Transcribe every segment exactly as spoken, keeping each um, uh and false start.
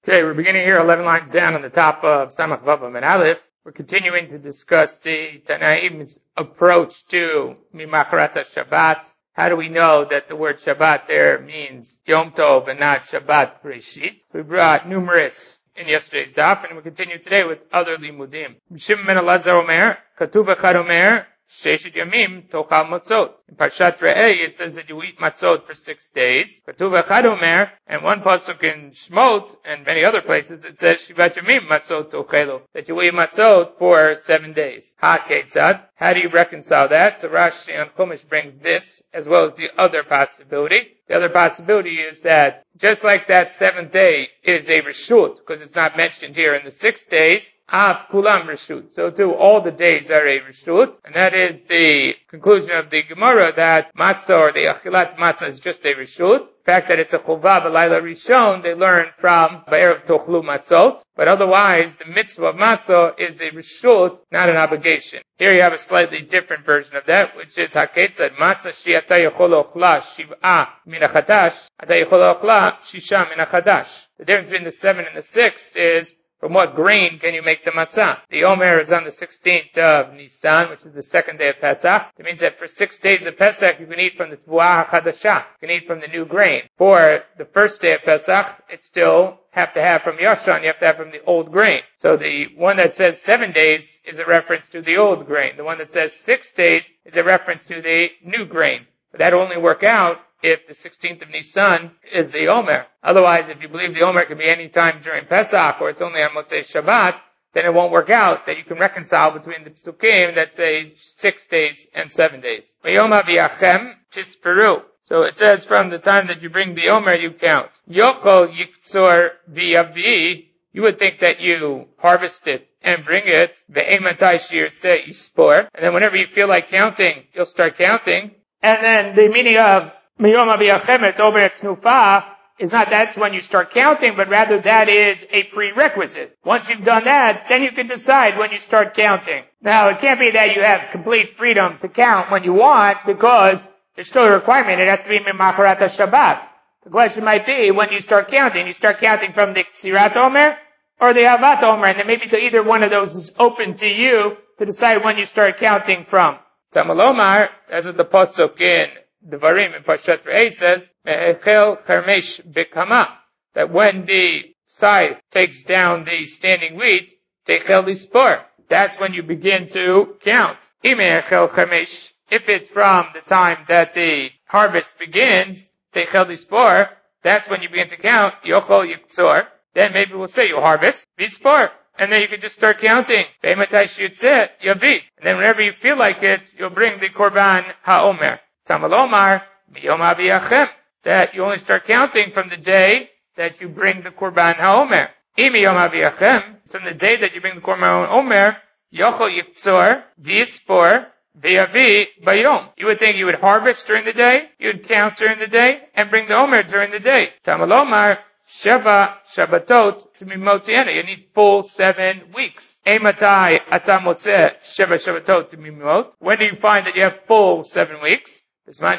Okay, we're beginning here eleven lines down on the top of Samach Vav and Aleph. We're continuing to discuss the Tanaim's approach to Mimachrat Shabbat. How do we know that the word Shabbat there means Yom Tov and not Shabbat Breshit? We brought numerous in yesterday's daf, and we continue today with other limudim. Shimon ben Elazar Omer, Katuv Echad Omer, Sheshet Yamim Tochal Matzot. In Parshat Re'eh, it says that you eat matzot for six days. Katuv Echad Omer, and one pasuk in Shmot, and many other places, it says Shivat Yamim Matzot Tochelu, that you eat matzot for seven days. Ha Ketzad. How do you reconcile that? So Rashi on Chumash brings this, as well as the other possibility. The other possibility is that just like that seventh day is a reshut, because it's not mentioned here in the six days, Av Kulam Reshut. So too, all the days are a reshut, and that is the conclusion of the Gemara that matzah or the achilat matzah is just a reshut. The fact that it's a chuvah b'layla rishon, they learn from Ba'erev Tochlu Matzot, but otherwise the mitzvah of matzah is a reshut, not an obligation. Here you have a slightly different version of that, which is haketzad matzah shi'ata yechol ochla shiv'a min hachadash, ata yechol ochla shisha min hachadash. The difference between the seven and the six is from what grain can you make the matzah? The Omer is on the sixteenth of Nisan, which is the second day of Pesach. It means that for six days of Pesach, you can eat from the Tvuah HaChadashah. You can eat from the new grain. For the first day of Pesach, it still have to have from Yashan, you have to have from the old grain. So the one that says seven days is a reference to the old grain. The one that says six days is a reference to the new grain. But that will only work out if the sixteenth of Nisan is the Omer. Otherwise, if you believe the Omer can be any time during Pesach, or it's only on Motzei Shabbat, then it won't work out that you can reconcile between the Psukim that say six days and seven days. V'yom ha'viachem tisperu. So it says from the time that you bring the Omer, you count. Yochol yiktzor v'yavi. You would think that you harvest it and bring it. Ve'ematai shirtzeh yispor. And then whenever you feel like counting, you'll start counting. And then the meaning of Miyom Abiyachem over at Snufa is not that's when you start counting, but rather that is a prerequisite. Once you've done that, then you can decide when you start counting. Now, it can't be that you have complete freedom to count when you want, because there's still a requirement. It has to be Mimacharat Shabbat. The question might be when you start counting. You start counting from the Ksirat Omer or the Avat Omer, and then maybe the, either one of those is open to you to decide when you start counting from. Tamalomar, that's what the pasuk in Devarim in Parshat Re'eh says, Me'echel Chermesh B'kama, that when the scythe takes down the standing wheat, Techel Lispor, that's when you begin to count. Ime'echel Chermesh, if it's from the time that the harvest begins, Techel Lispor, that's when you begin to count, Yochol Yiktzor, then maybe we'll say you harvest, Lispor, and then you can just start counting. Ve'ematai shi'utzeh yavi, and then whenever you feel like it, you'll bring the Korban HaOmer. Tamalomar, miyom aviyachem, that you only start counting from the day that you bring the Korban HaOmer. Imiyom aviyachem, from the day that you bring the Korban HaOmer, yochol yiktzor, v'yispor, v'yavi, bayom. You would think you would harvest during the day, you would count during the day, and bring the Omer during the day. Tamalomar, Sheva Shabbatot Timimotiena. You need full seven weeks. Ematai Atamotze Sheva Shabbatot Timimot. When do you find that you have full seven weeks? Only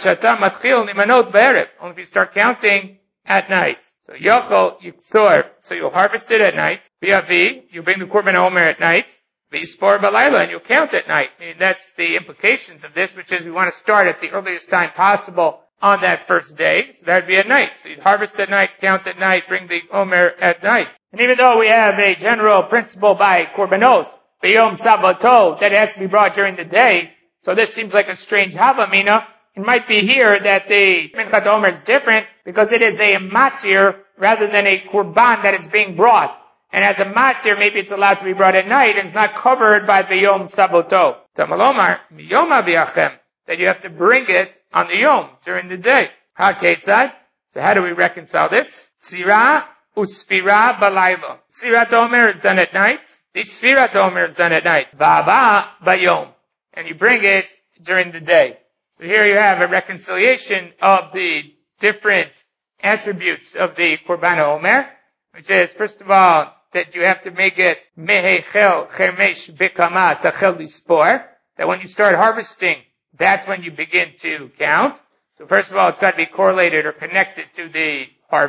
if you start counting at night. So Yochol Yitzor, so you'll harvest it at night. V'yavi, you bring the Korban Omer at night. V'yispor b'layla, and you'll count at night. I mean, that's the implications of this, which is we want to start at the earliest time possible on that first day. So that'd be at night. So you'd harvest at night, count at night, bring the Omer at night. And even though we have a general principle by Korbanot, B'yom Sabbatot, that it has to be brought during the day, so this seems like a strange Havamina. It might be here that the Minchat Omer is different because it is a matir rather than a korban that is being brought. And as a matir, maybe it's allowed to be brought at night and it's not covered by the Yom Tzaboto. Tamalomar, miyom aviyachem, that you have to bring it on the Yom, during the day. Ha ketzad. So how do we reconcile this? Tzira usfira balaylo. Tzirat Omer is done at night. The Sfirat Omer is done at night. Ba'aba bayom. And you bring it during the day. So here you have a reconciliation of the different attributes of the Korban HaOmer, which is, first of all, that you have to make it mehechel chermesh b'kama tachel lispor, that when you start harvesting, that's when you begin to count. So first of all, it's got to be correlated or connected to the harvest.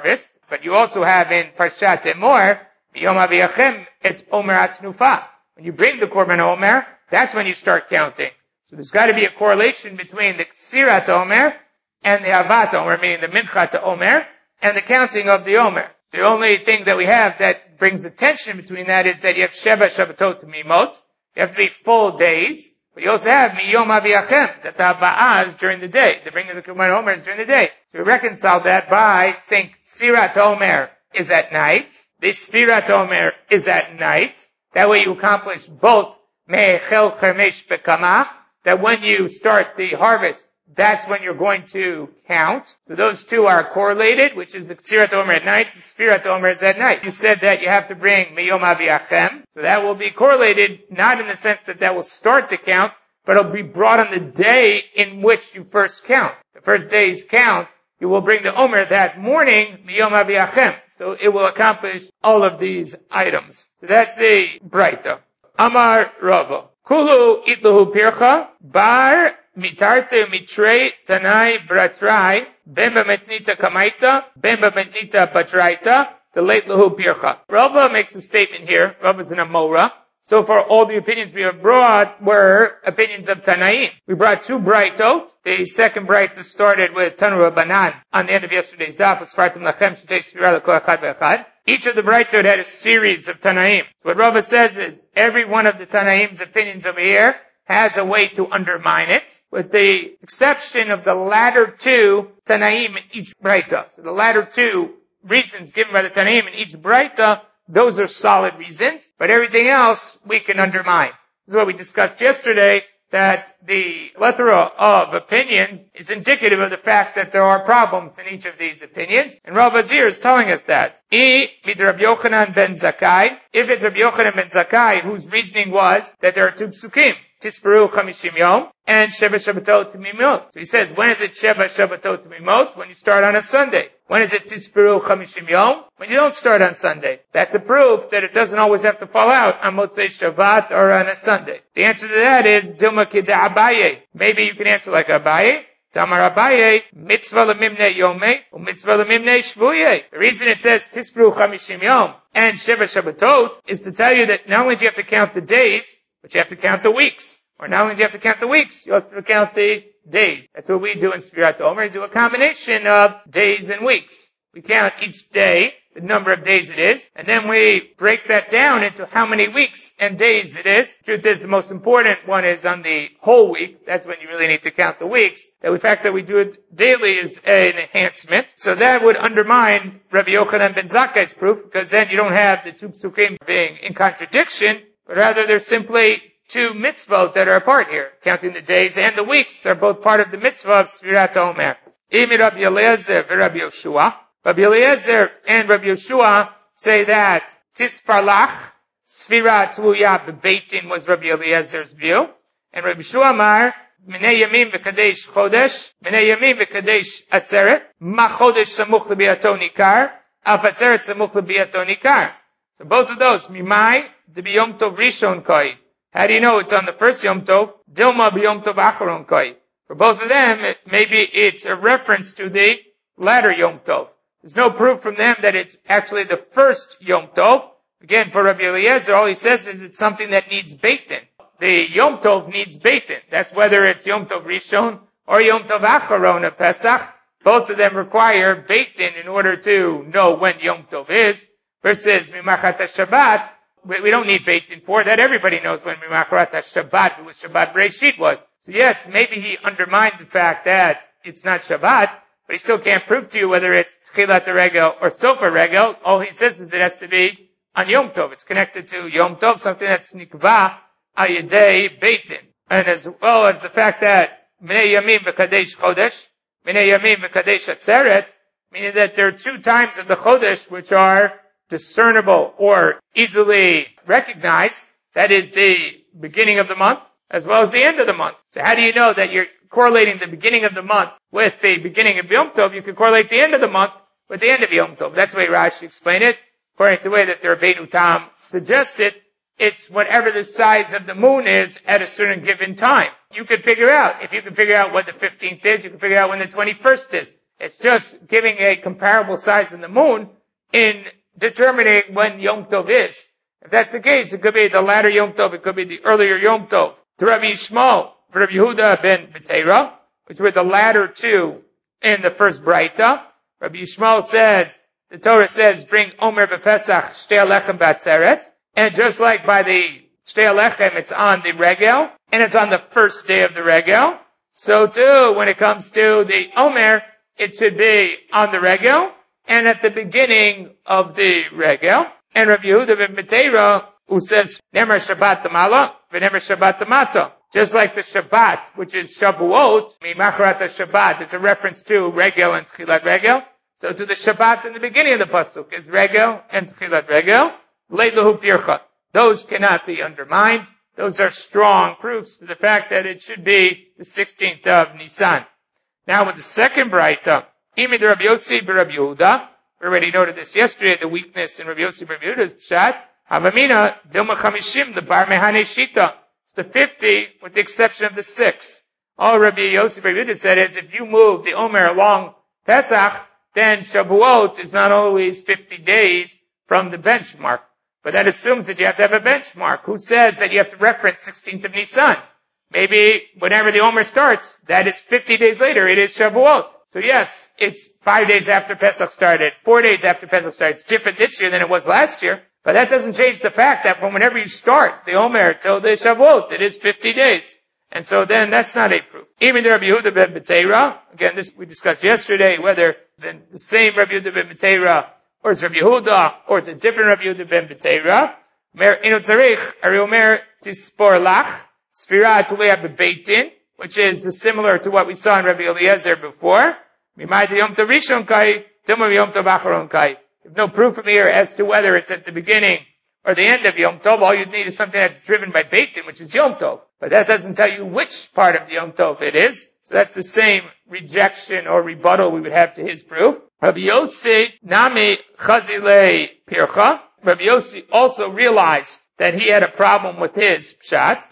But you also have in Parshat Emor, Yom Aviachem, it's Omer Atnufa. When you bring the Korban Omer, that's when you start counting. So there's got to be a correlation between the Ksirat Omer and the Havat Omer, meaning the Minchat Omer, and the counting of the Omer. The only thing that we have that brings the tension between that is that you have Sheva Shabbatot Mimot. You have to be full days. But you also have Miyom Aviachem, that the Haba'ah is during the day. The bringing of the Korban Omer is during the day. So we reconcile that by saying Ksirat Omer is at night. The Sfirat Omer is at night. That way you accomplish both Me'echel Chermesh Bekama, that when you start the harvest, that's when you're going to count. So those two are correlated, which is the Ksirat Omer at night, the Sfirat Omer is at night. You said that you have to bring Miyom Aviachem, so that will be correlated, not in the sense that that will start the count, but it'll be brought on the day in which you first count. The first day's count, you will bring the Omer that morning, Miyom Aviachem. So it will accomplish all of these items. So that's the Braita. Amar Rava. Kulu itlahu pircha, bar mitarte mitrei tanai bratrai, bemba metnita kamaita, bemba metnita batraita, the late lahu pircha. Rava makes a statement here. Rava is an Amora. So far, all the opinions we have brought were opinions of Tanaim. We brought two Braitot. The second Braita started with Tanu Rabbanan on the end of yesterday's daf. Sfartim lachem shetei sfira l'kol echad ve'echad. Each of the Braitot had a series of Tanaim. What Rava says is every one of the Tanaim's opinions over here has a way to undermine it, with the exception of the latter two Tanaim in each Braita. So the latter two reasons given by the Tanaim in each Braita, those are solid reasons, but everything else we can undermine. This is what we discussed yesterday, that the plethora of opinions is indicative of the fact that there are problems in each of these opinions, and Rav Azir is telling us that. I mid Rabbi Yochanan ben Zakkai, if it's Rabbi Yochanan ben Zakkai, whose reasoning was that there are two psukim, Tisperu Chamishim Yom, and Sheva Shabbatot Mimot. So he says, when is it Sheva Shabbatot Mimot? When you start on a Sunday. When is it Tisperu Chamishim Yom? When you don't start on Sunday. That's a proof that it doesn't always have to fall out on Motzei Shabbat or on a Sunday. The answer to that is, Dilma Kida Abaye. Maybe you can answer like Abaye. Tamar Abaye, mitzvah lemimne yomei, or mitzvah lemimne shvuye. The reason it says Tisperu Chamishim Yom and Sheva Shabbatot is to tell you that not only do you have to count the days, but you have to count the weeks. Or not only do you have to count the weeks, you also have to count the days. That's what we do in Sfirat Omer. We do a combination of days and weeks. We count each day, the number of days it is, and then we break that down into how many weeks and days it is. Truth is, the most important one is on the whole week. That's when you really need to count the weeks. The fact that we do it daily is an enhancement. So that would undermine Rabbi Yochanan ben Zakkai's proof, because then you don't have the two psukim being in contradiction, but rather they're simply two mitzvot that are apart here. Counting the days and the weeks are both part of the mitzvah of Sfirat Omer. Imi Rabbi Eliezer v'Rabbi Yoshua. Rabbi Eliezer and Rabbi Yoshua say that Tisparlach, Sfirat Tluya B'Beitin was Rabbi Eliezer's view. And Rabbi Yoshua Amar, Minei Yamim v'Kadesh Chodesh, Minei Yamim v'Kadesh Atzeret, Ma Chodesh Samuch L'Biato Nikar, Af Atzeret Samuch L'Biato Nikar. So both of those, Mimai, D'Biyom Tov Rishon Koi. How do you know it's on the first Yom Tov? Dilma b'Yom Tov Acharon Koi. For both of them, it, maybe it's a reference to the latter Yom Tov. There's no proof from them that it's actually the first Yom Tov. Again, for Rabbi Eliezer, all he says is it's something that needs beitin. The Yom Tov needs beitin. That's whether it's Yom Tov Rishon or Yom Tov Acharon of Pesach. Both of them require beitin in order to know when Yom Tov is. Versus Mimachat HaShabbat, we don't need beitin for that. Everybody knows when Mimachrat HaShabbat, was Shabbat Breshit was. So yes, maybe he undermined the fact that it's not Shabbat, but he still can't prove to you whether it's Tchilat HaRegel or Sofer Regel. All he says is it has to be on Yom Tov. It's connected to Yom Tov, something that's Nikva Ayedei Beitin. And as well as the fact that Minei Yamim v'Kadesh Chodesh, Minei Yamim v'Kadesh Atzeret, meaning that there are two times of the Chodesh which are discernible or easily recognized. That is the beginning of the month as well as the end of the month. So how do you know that you're correlating the beginning of the month with the beginning of Yom Tov? You can correlate the end of the month with the end of Yom Tov. That's the way Rashi explained it. According to the way that the Rabbeinu Tam suggested, it's whatever the size of the moon is at a certain given time. You can figure out. If you can figure out what the fifteenth is, you can figure out when the twenty-first is. It's just giving a comparable size in the moon. in determining when Yom Tov is. If that's the case, it could be the latter Yom Tov, it could be the earlier Yom Tov. To Rabbi Yishmael, Rabbi Yehuda ben Betera, which were the latter two in the first Braita. Rabbi Yishmael says, the Torah says, bring Omer b'Pesach Shtei Alechem b'Atzeret. And just like by the Shtei Alechem, it's on the Regel, and it's on the first day of the Regel. So too, when it comes to the Omer, it should be on the Regel, and at the beginning of the Regel. And Rabbi Yehuda ben Betera, who says, Nemer Shabbat Tamala, v'Nemer Shabbat Tamato. Just like the Shabbat, which is Shavuot, Mimacharat Shabbat, is a reference to Regel and Tchilat Regel. So to the Shabbat in the beginning of the Pasuk is Regel and Tchilat Regel. Leilahu Pircha. Those cannot be undermined. Those are strong proofs to the fact that it should be the sixteenth of Nisan. Now with the second Braita, Imid Rabbi Yossi b'Rabbi Yehuda, we already noted this yesterday, the weakness in Rabbi Yossi b'Rabbi Yehuda's Pshat, Havamina, Dilma Chamishim, the Bar Mehane Shita. It's the fifty, with the exception of the six. All Rabbi Yossi b'Rabbi Yehuda said is, if you move the Omer along Pesach, then Shavuot is not always fifty days from the benchmark. But that assumes that you have to have a benchmark. Who says that you have to reference sixteenth of Nisan? Maybe whenever the Omer starts, that is fifty days later, it is Shavuot. So yes, it's five days after Pesach started, four days after Pesach started. It's different this year than it was last year. But that doesn't change the fact that from whenever you start the Omer till the Shavuot, it is fifty days. And so then that's not a proof. Even the Rabbi Yehuda ben Betera, again, this we discussed yesterday, whether it's the same Rabbi Yehuda ben Betera, or it's Rabbi Yehuda, or it's a different Rabbi Yehuda ben Betera. Mer inu tzarich, ari omer tispor lach, sfira tulea bebeitin, which is similar to what we saw in Rabbi Eliezer before. Mimai de yom tov rishon kai, tilma yom tov acharon kai. There's no proof from here as to whether it's at the beginning or the end of Yom Tov. All you need is something that's driven by Beitin, which is Yom Tov. But that doesn't tell you which part of the Yom Tov it is. So that's the same rejection or rebuttal we would have to his proof. Rabbi Yossi nami chazile pircha. Rabbi Yossi also realized that he had a problem with his pshat.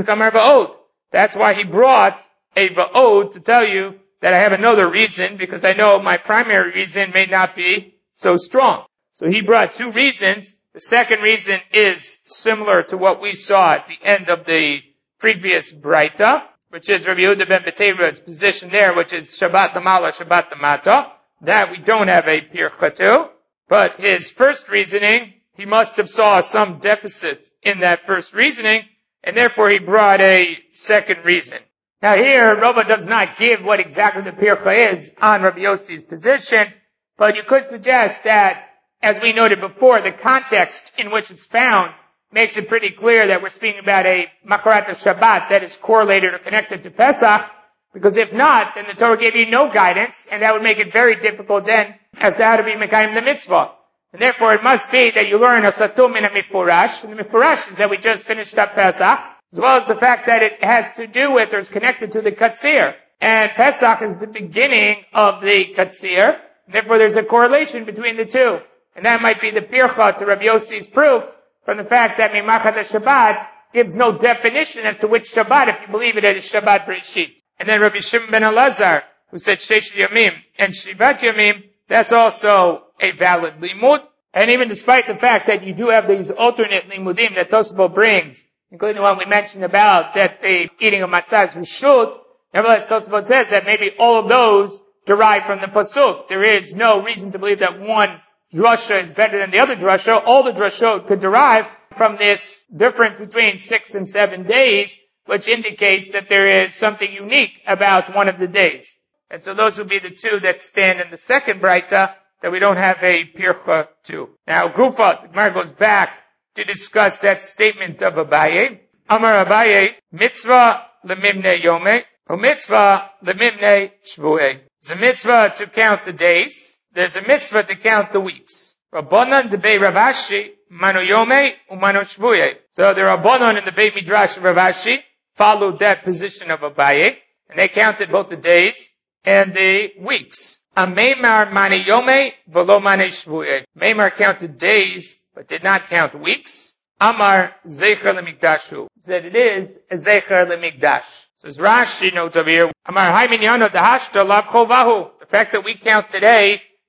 That's why he brought a va'od to tell you that I have another reason, because I know my primary reason may not be so strong. So he brought two reasons. The second reason is similar to what we saw at the end of the previous Braita, which is Rabbi Yehuda ben Betera's position there, which is Shabbat Tamala, Shabbat Tamata. That we don't have a pircha to. But his first reasoning, he must have saw some deficit in that first reasoning, and therefore he brought a second reason. Now here, Rava does not give what exactly the pircha is on Rabbi Yossi's position, but you could suggest that, as we noted before, the context in which it's found makes it pretty clear that we're speaking about a Macharat Shabbat that is correlated or connected to Pesach, because if not, then the Torah gave you no guidance, and that would make it very difficult then as to how to be Mekayim the mitzvah. And therefore it must be that you learn a Satum and a Mifurash, and the Mifurash is that we just finished up Pesach, as well as the fact that it has to do with or is connected to the Katsir. And Pesach is the beginning of the Katsir. Therefore, there's a correlation between the two. And that might be the pircha to Rabbi Yossi's proof from the fact that Mimachat Shabbat gives no definition as to which Shabbat, if you believe it, it is Shabbat Breshit. And then Rabbi Shimon ben Elazar, who said Sheish Yamim and Shivat Yamim, that's also a valid limud. And even despite the fact that you do have these alternate limudim that Tosafot brings, including the one we mentioned about that the eating of matzah is reshut, nevertheless Tosafot says that maybe all of those derive from the pasuk. There is no reason to believe that one drasha is better than the other drasha. All the drashot could derive from this difference between six and seven days, which indicates that there is something unique about one of the days. And so those would be the two that stand in the second Braita that we don't have a pircha to. Now, Gufa, the Gemara goes back to discuss that statement of Abaye. Amar Abaye, mitzvah lemimne yome, or mitzvah lemimne shvueh. There's a mitzvah to count the days. There's a mitzvah to count the weeks. Rabbanan debei Rav Ashi, manu yome, umanu shvueh. So the Rabbanan in the Beit Midrash of Rav Ashi followed that position of Abaye, and they counted both the days and the weeks. Ameimar mani yome, velo mani shvueh. Meimar counted days, but did not count weeks. Amar zecher lemikdashu. That it is a zecher lemikdash. So as Rashi notes over here, Amar hai minyano dahashta lav chovahu. The fact that we count today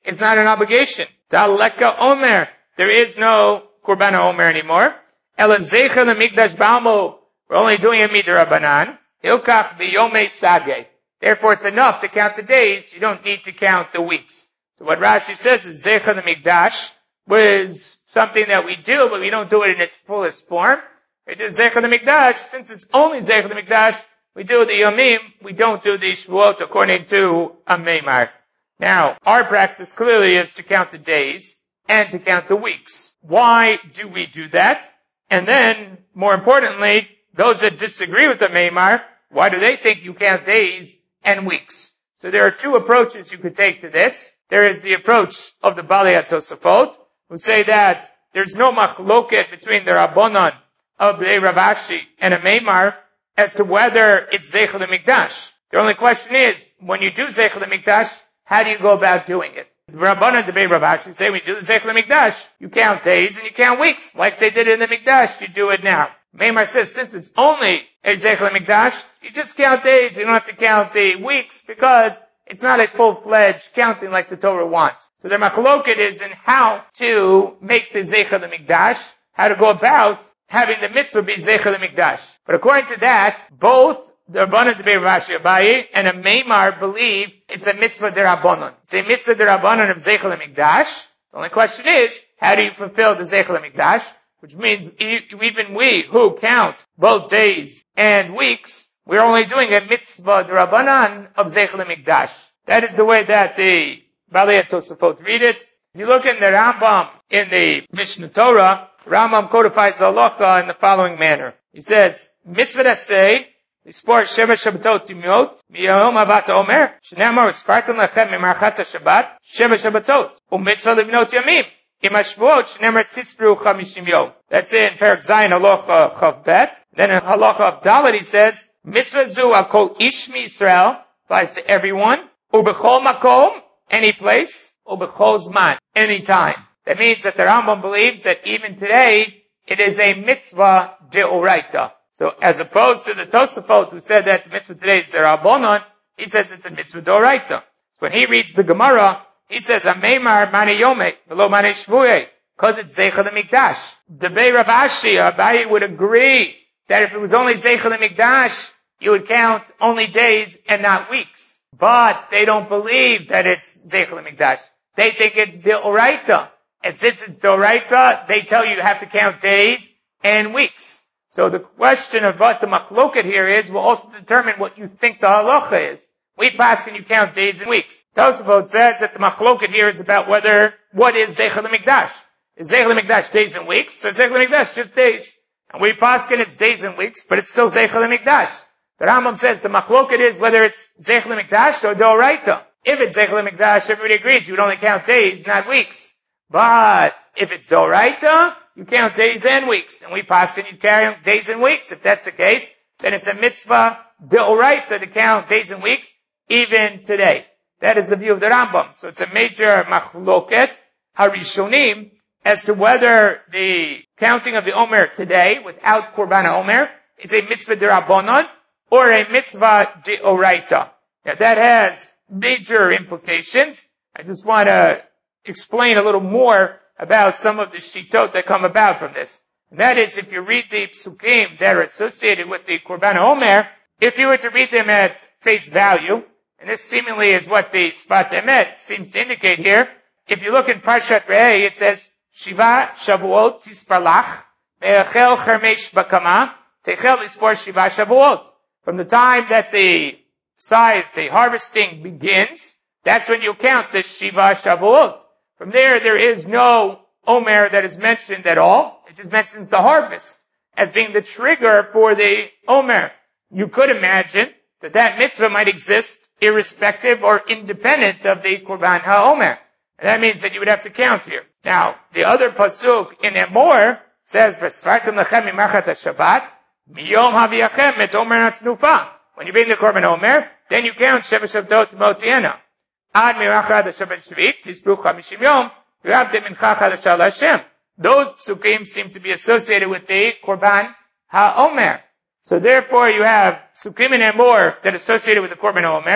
is not an obligation. Daleka Omer. There is no Korban Omer anymore. Ela Zeicha L'Mikdash Ba'amo. We're only doing a Midrabanan. Hilkach B'Yomei Sage. Therefore, it's enough to count the days. You don't need to count the weeks. So what Rashi says is Zeicha L'Mikdash was something that we do, but we don't do it in its fullest form. We do Zeicha L'Mikdash. Since it's only Zeicha L'Mikdash, we do the Yomim. We don't do the Shavuot according to a Meimar. Now, our practice clearly is to count the days and to count the weeks. Why do we do that? And then, more importantly, those that disagree with the Meimar, why do they think you count days and weeks? So there are two approaches you could take to this. There is the approach of the Balei HaTosafot, who say that there's no machloket between the Rabbanon of the Rav Ashi and a Meimar as to whether it's Zeicha L'Mikdash. The only question is, when you do Zeicha L'Mikdash, how do you go about doing it? The Rabbanan debate Rav Ashi say when you do the Zeicha L'Mikdash, you count days and you count weeks. Like they did in the Mikdash, you do it now. Meimar says since it's only a Zeicha L'Mikdash, you just count days, you don't have to count the weeks because it's not a full-fledged counting like the Torah wants. So the machloket is in how to make the Zeicha L'Mikdash, how to go about having the mitzvah be Zeicha L'Mikdash. But according to that, both the Rabbanan Debei Rav Ashi Abaye and a Meimar believe it's a mitzvah derabbanon. It's a mitzvah derabbanon of Zeicha L'Mikdash. The only question is, how do you fulfill the Zeicha L'Mikdash? Which means even we who count both days and weeks, we're only doing a mitzvah derabbanan of Zeicha L'Mikdash. That is the way that the Balei HaTosafot read it. If you look in the Rambam in the Mishnah Torah, Rambam codifies the halacha in the following manner. He says, mitzvah dasei, Lispor Sheva Shabbatot Timyot, Miyom Avat Omer, Shnamar Spartan Lechem Mimarchat Shabbat, Sheva Shabbatot, Umitzvah Livnot Yamim, Imashvuot Shnemer Tispru Chamishim Yom. That's in Perek Zayin Halacha Chav Bet. Then in Halacha of Dalet he says, Mitzvah Zu Al Kol Ish Yisrael applies to everyone, Ubechol Makom, any place, Ubechol Zman, any time. That means that the Rambam believes that even today it is a mitzvah deoraita. So as opposed to the Tosafot who said that the mitzvah today is the Rabbanon, he says it's a mitzvah deoraita. So when he reads the Gemara, he says, Ameimar mane yome, velo mane shvuye, because it's Zeicha L'Mikdash. The Debei Rav Ashi, Abaye would agree that if it was only Zeicha L'Mikdash, you would count only days and not weeks. But they don't believe that it's Zeicha L'Mikdash. They think it's deoraita. And since it's deoraita, they tell you you have to count days and weeks. So the question of what the machloket here is will also determine what you think the halacha is. We pass can you count days and weeks. Tosafot says that the machloket here is about whether, what is Zeicha L'Mikdash? Is Zeicha L'Mikdash days and weeks? So Zeicha L'Mikdash just days. And we pass can it's days and weeks, but it's still Zeicha L'Mikdash. The Rambam says the machloket is whether it's Zeicha L'Mikdash or deoraita. If it's Zeicha L'Mikdash, everybody agrees you would only count days, not weeks. But if it's deoraita, you count days and weeks. And we pass can you count days and weeks? If that's the case, then it's a mitzvah deoraita to count days and weeks, even today. That is the view of the Rambam. So it's a major machloket, harishonim, as to whether the counting of the Omer today, without Korban Omer, is a mitzvah derabbanon, or a mitzvah deoraita. Now that has major implications. I just want to explain a little more about some of the shitot that come about from this. And that is, if you read the psukim that are associated with the Korban Omer, if you were to read them at face value, and this seemingly is what the Sfat Emet seems to indicate here, if you look in Parshat Re'eh, it says, Shiva Shavuot Tisparlach, Me'echel Chermesh Bakama, Techel Lispor Shiva Shavuot. From the time that the scythe, the harvesting begins, that's when you count the Shiva Shavuot. From there, there is no Omer that is mentioned at all. It just mentions the harvest as being the trigger for the Omer. You could imagine that that mitzvah might exist irrespective or independent of the Korban HaOmer. And that means that you would have to count here. Now, the other pasuk in Emor says, V'svartem lechem imachat HaShabbat, miyom haviyachem et Omer HaTnufa. When you bring the Korban Omer, then you count Sheva Shabbatot Motiena. Ad mirachat HaShabbat Shvit, Tisbru Chamishim Yom, V'yavte mincha chadasha Hashem. Those psukim seem to be associated with the Korban HaOmer. So therefore you have psukim in Emor that are associated with the Korban HaOmer,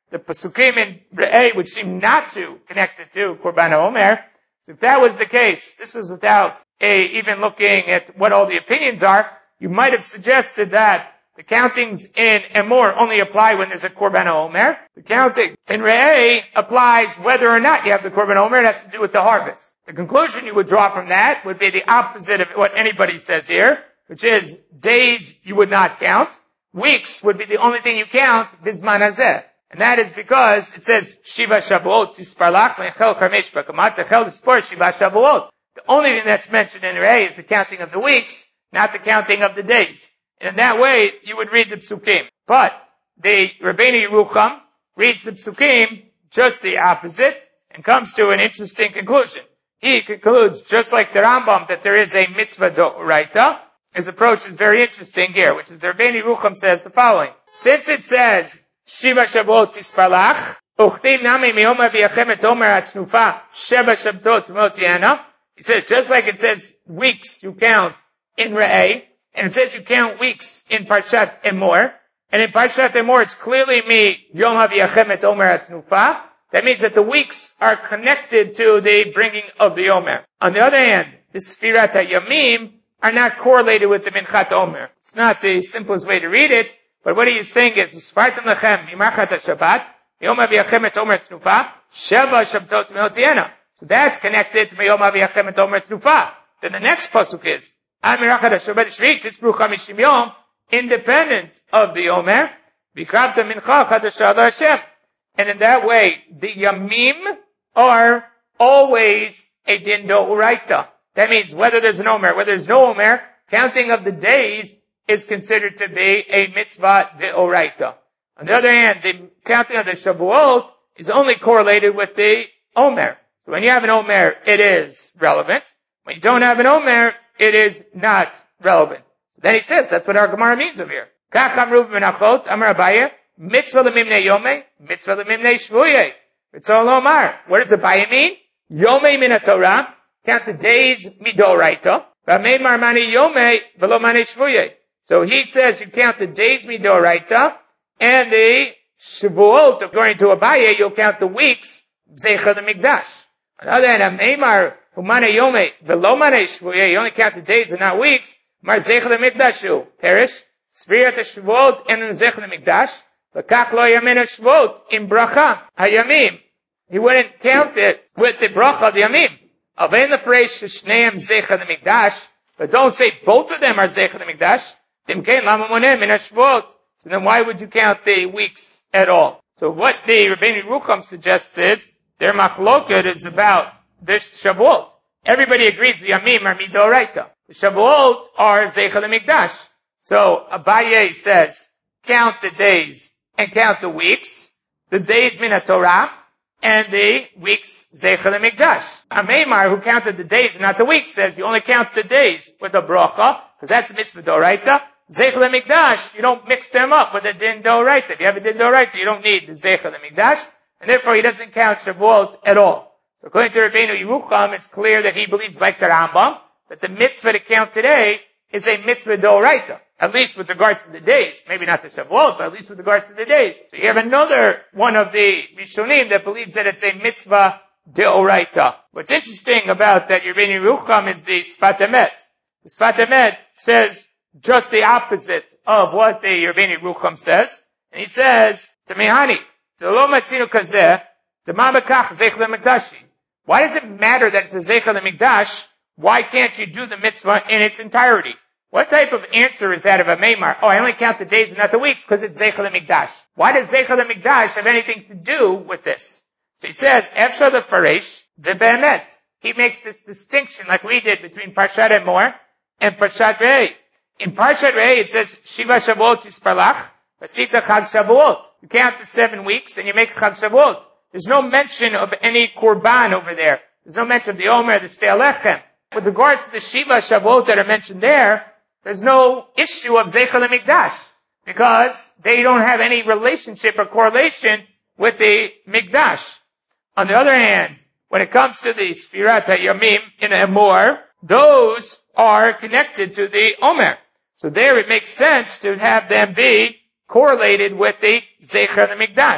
the Pasukim in Re'eh, which seem not to connect it to Korban HaOmer. So if that was the case, this was without a, even looking at what all the opinions are, you might have suggested that the countings in Emor only apply when there's a Korban HaOmer. The counting in Re'eh applies whether or not you have the Korban HaOmer. It has to do with the harvest. The conclusion you would draw from that would be the opposite of what anybody says here, which is days you would not count. Weeks would be the only thing you count, Bizman Hazeh. And that is because it says, Shiva Shavuot Tisparlach Mechel Chamesh Bakamat Techel Tispor Shiva Shavuot. The only thing that's mentioned in Re'eh is the counting of the weeks, not the counting of the days. And in that way, you would read the Psukim. But the Rabbeinu Yerucham reads the Psukim just the opposite and comes to an interesting conclusion. He concludes, just like the Rambam, that there is a mitzvah d'oraita. His approach is very interesting here, which is the Rabbeinu Yerucham says the following. Since it says, Shiva Shavuot Tisparlach, Uchtim Nami Miyoma V'yachem et Omer Atnufa, Sheva Shabtot Motiana. He says, just like it says weeks you count in Re'eh, and it says you count weeks in Parshat Emor, and in Parshat Emor it's clearly me, Yom HaV'yachem et Omer Atnufa. That means that the weeks are connected to the bringing of the Omer. On the other hand, the Sfirat HaYamim are not correlated with the Minchat Omer. It's not the simplest way to read it, but what he is saying is, Usfartam Lechem Mimachat HaShabbat, Yom HaV'yachem et Omer Atnufa, Sheva Shabtot Me'otiena. So that's connected to Yom HaV'yachem et Omer Atnufa. Then the next pasuk is, Amirachat HaShabbat Shvi, Tisbru Chamishim Yom, independent of the Omer, V'kavta Mincha Chadashah Hashem. And in that way, the Yamim are always a din d'oraita. That means whether there's an Omer, whether there's no Omer, counting of the days is considered to be a mitzvah d'oraita. On the other hand, the counting of the Shavuot is only correlated with the Omer. So when you have an Omer, it is relevant. When you don't have an Omer, it is not relevant. Then he says, that's what our Gemara means over here. Kach amru b'menachot, amar Abaye, mitzvah l'mimnei yomei, mitzvah l'mimnei shvuyei. Mitzvah l'omar. What does Abaye mean? Yomei min Torah, count the days midoraita. V'ameimar mani yomei v'lo mani shvuyei. So he says you count the days midoraita, and the Shavuot, according to Abaye, you'll count the weeks, Zeicha the Mikdash. On the other hand, Ameimar humane yomei v'lo mani shvuyei, you only count the days and not weeks, mar Zeicha the Mikdashu, perish, Sfirat HaShavuot and Zeicha the Mikdash, v'kach lo yamin HaShavuot in bracha hayamim. He wouldn't count it with the bracha of the yamim. Avein l'freish shneim Zeicha the Mikdash, but don't say both of them are Zeicha the Mikdash. Timkein lama moneh min HaShavuot. So then why would you count the weeks at all? So what the Rabbeinu Yerucham suggests is, their machloket is about this Shavuot. Everybody agrees the Yamim are midoraita. The Shavuot are Zeicha the Mikdash. So Abaye says, count the days and count the weeks. The days min Torah and the weeks Zeicha the Mikdash. Ameimar, who counted the days and not the weeks, says you only count the days with a bracha, because that's the mitzvah doraita. Zeicha the Mikdash, you don't mix them up with a din doraita. If you have a din doraita, you don't need the Zeicha the Mikdash, and therefore he doesn't count Shavuot at all. So according to Rabbeinu Yerucham, it's clear that he believes, like the Rambam, that the mitzvah to count today is a mitzvah doraita. At least with regards to the days. Maybe not the Shavuot, but at least with regards to the days. So you have another one of the Rishonim that believes that it's a mitzvah deoraita. What's interesting about that Rabbeinu Yerucham is the Sfat Emet. The Sfat Emet says just the opposite of what the Rabbeinu Yerucham says. And he says, Tamehani, T'lo matzinu kazeh, T'ma bekach Zeicha l'Mikdashi. Why does it matter that it's a Zeicha l'Mikdash? Why can't you do the mitzvah in its entirety? What type of answer is that of a Meimar? Oh, I only count the days and not the weeks because it's Zeicha l'Mikdash. Why does Zeicha l'Mikdash have anything to do with this? So he says, Efshar l'Faresh de Be'emet. He makes this distinction like we did between Parshat Emor and Parshat Re'eh. In Parshat Re'eh it says, Shiva Shavuot Tisparlach, Vasita Chag Shavuot. You count the seven weeks and you make Chag Shavuot. There's no mention of any Korban over there. There's no mention of the Omer, the Shtei Alechem. With regards to the Shiva Shavuot that are mentioned there, there's no issue of Zeicha l'Mikdash, because they don't have any relationship or correlation with the Mikdash. On the other hand, when it comes to the Sfirat HaYamim in Emor, those are connected to the Omer. So there it makes sense to have them be correlated with the Zeicha l'Mikdash.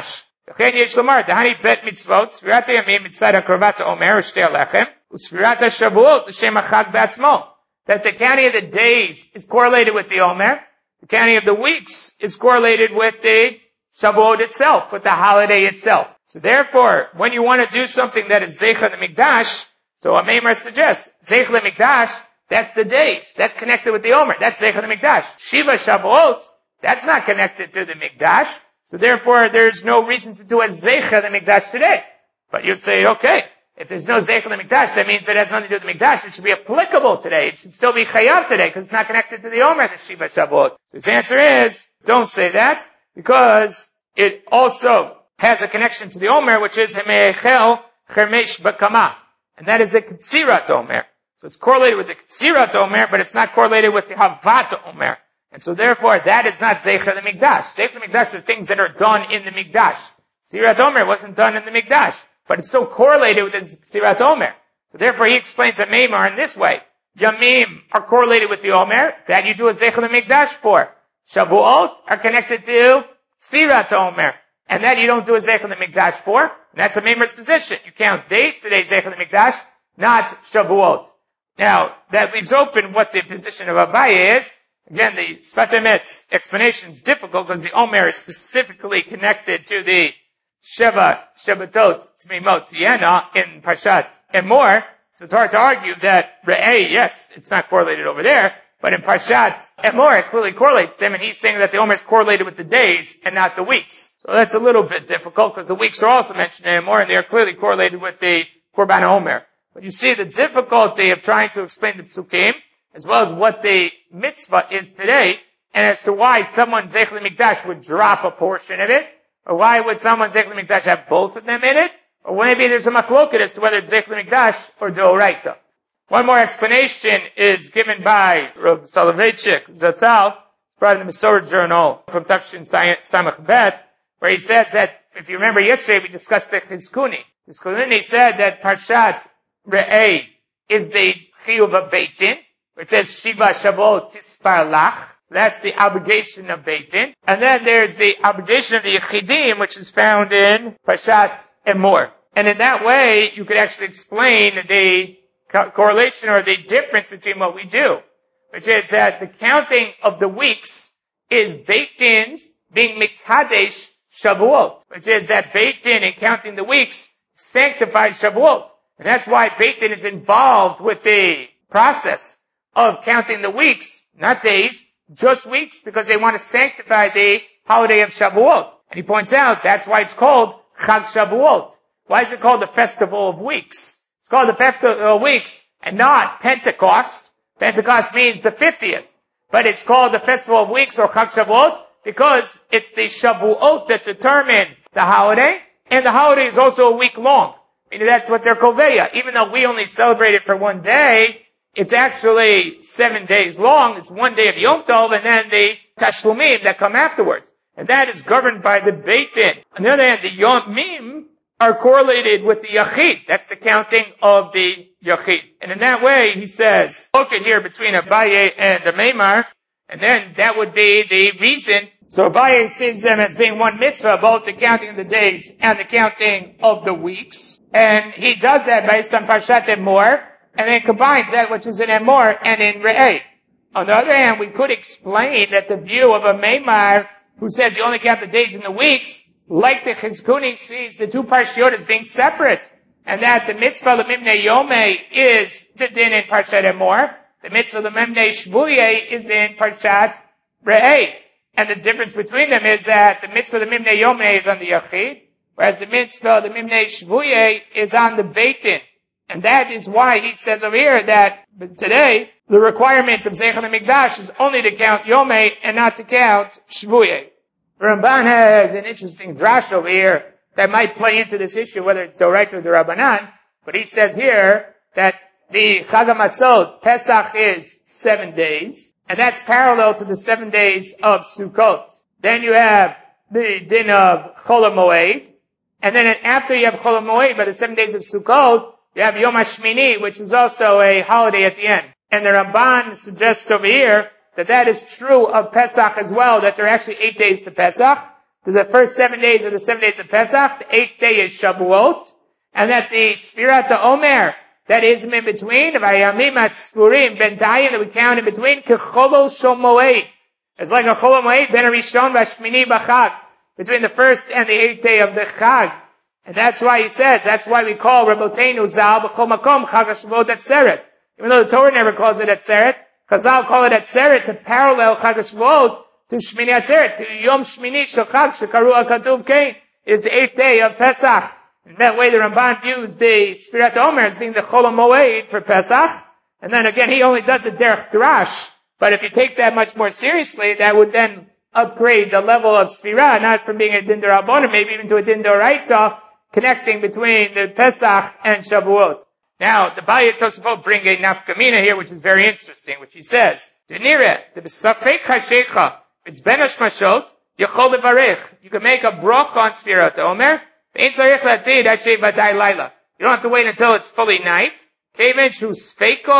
וכן יש לומר, דהני בית מצוות, ספירת הימים מצד הקרבת העומר ושתי הלחם, וספירת השבועות לשם החג בעצמו. That the counting of the days is correlated with the Omer, the counting of the weeks is correlated with the Shavuot itself, with the holiday itself. So therefore, when you want to do something that is Zeicha Mikdash, so a Meimar suggests, Zeicha Mikdash, that's the days. That's connected with the Omer. That's Zeicha Mikdash. Shiva Shavuot, that's not connected to the Mikdash. So therefore, there's no reason to do a Zeicha Mikdash today. But you'd say, okay, if there's no Zeicha Mikdash, that means it has nothing to do with the Mikdash. It should be applicable today. It should still be Chayav today, because it's not connected to the Omer, the Shiva Shavuot. His answer is, don't say that, because it also has a connection to the Omer, which is Hemeichel Chermesh Bakama. And that is the Ketzirat Omer. So it's correlated with the Ketzirat Omer, but it's not correlated with the Havat Omer. And so therefore, that is not Zeicha the Mikdash. Zeicha the Mikdash are things that are done in the Mikdash. Ketzirat Omer wasn't done in the Mikdash, but it's still correlated with the Ketzirat Omer. So therefore, he explains the Meimar in this way. Yamim are correlated with the Omer, that you do a Zeicha the Mikdash for. Shavuot are connected to Ketzirat Omer, and that you don't do a Zeicha the Mikdash for. And that's a Meimar's position. You count days today, Zeicha the Mikdash, not Shavuot. Now, that leaves open what the position of Abaye is. Again, the Sfat Emet's explanation is difficult because the Omer is specifically connected to the Sheva, Shebatot, Tmimot, Tiena in Parshat Emor. So it's hard to argue that Re'eh, yes, it's not correlated over there, but in Parshat Emor it clearly correlates them, and he's saying that the Omer is correlated with the days and not the weeks. So that's a little bit difficult because the weeks are also mentioned in Emor and they are clearly correlated with the Korban Omer. But you see the difficulty of trying to explain the Psukim, as well as what the mitzvah is today, and as to why someone Zeicha Mikdash would drop a portion of it, or why would someone Zeicha Mikdash have both of them in it, or maybe there's a machloket as to whether it's Zeicha Mikdash or D'oraita. One more explanation is given by Rav Soloveitchik Zatzal, brought in the Masorah Journal from Tafshin Samach Bet, where he says that, if you remember yesterday, we discussed the Chizkuni. Chizkuni said that Parshat Re'eh is the Chiyuv of Beit Din, which says Shiva Shavuot Tispar Lach. So that's the obligation of Beit Din. And then there's the obligation of the Yechidim, which is found in Parshat Emor. And in that way, you could actually explain the co- correlation or the difference between what we do, which is that the counting of the weeks is Beit Din's being Mikadesh Shavuot, which is that Beit Din in counting the weeks sanctifies Shavuot. And that's why Beit Din is involved with the process of counting the weeks, not days, just weeks, because they want to sanctify the holiday of Shavuot. And he points out that's why it's called Chag Shavuot. Why is it called the Festival of Weeks? It's called the Festival of Weeks and not Pentecost. Pentecost means the fiftieth. But it's called the Festival of Weeks or Chag Shavuot because it's the Shavuot that determine the holiday, and the holiday is also a week long. Meaning that's what they're koveya. Even though we only celebrate it for one day, it's actually seven days long. It's one day of Yom Tov and then the Tashlumim that come afterwards. And that is governed by the Beit Din. On the other hand, the Yomim are correlated with the Yachid. That's the counting of the Yachid. And in that way, he says, look in here between Abaye and the Meimar, and then that would be the reason. So Abaye sees them as being one mitzvah, both the counting of the days and the counting of the weeks. And he does that based on Parshat Emor, and then combines that which is in Emor and in Re'eh. On the other hand, we could explain that the view of a Meimar who says you only count the days and the weeks, like the Chizkuni sees the two Parshiot as being separate, and that the mitzvah L'mimnei Yomei is the din in Parshat Emor, the mitzvah L'mimnei Shvuyei is in Parshat Re'eh. And the difference between them is that the mitzvah L'mimnei Yomei is on the Yachid, whereas the mitzvah L'mimnei Shvuyei is on the Beit Din. And that is why he says over here that today the requirement of Zeicha Mikdash is only to count Yomei and not to count Shvuyei. Ramban has an interesting drash over here that might play into this issue, whether it's D'oraita or D'Rabbanan. But he says here that the Chag HaMatzot, Pesach is seven days, and that's parallel to the seven days of Sukkot. Then you have the din of Chol HaMoed, and then after you have Chol HaMoed, by the seven days of Sukkot, you have Yom HaShmini, which is also a holiday at the end. And the Ramban suggests over here that that is true of Pesach as well, that there are actually eight days to Pesach, to the first seven days of the seven days of Pesach. The eighth day is Shavuot. And that the Sfirat HaOmer that is in between, Vayamim HaSpurim, Bentayim, that we count in between, Kecholol Shel Moed. It's like a Chol Moed, Ben Rishon Vashmini B'Chag, between the first and the eighth day of the Chag. And that's why he says, that's why we call Raboteinu Zal B'Chol Makom Chag HaShavuot Atzeret. Even though the Torah never calls it Atzeret, Chazal call it Atzeret to parallel Chag HaShavuot to Shmini Atzeret, to Yom Shmini Shel Chag Shekaru HaKatuv Kain. It is the eighth day of Pesach. In that way, the Ramban views the Sfirat Omer as being the Chol HaMoed for Pesach. And then again, he only does it derech drash. But if you take that much more seriously, that would then upgrade the level of Sfirah, not from being a Din D'Rabbanan, maybe even to a Din D'Oraita, connecting between the Pesach and Shavuot. Now, the Balei Tosafot bring a nafkamina here, which is very interesting, which he says, Denire, the B'safek HaShecha, it's Ben Hashmashot, Yechol Levarech. You can make a broch on Sfirat Omer, you don't have to wait until it's fully night. Because it's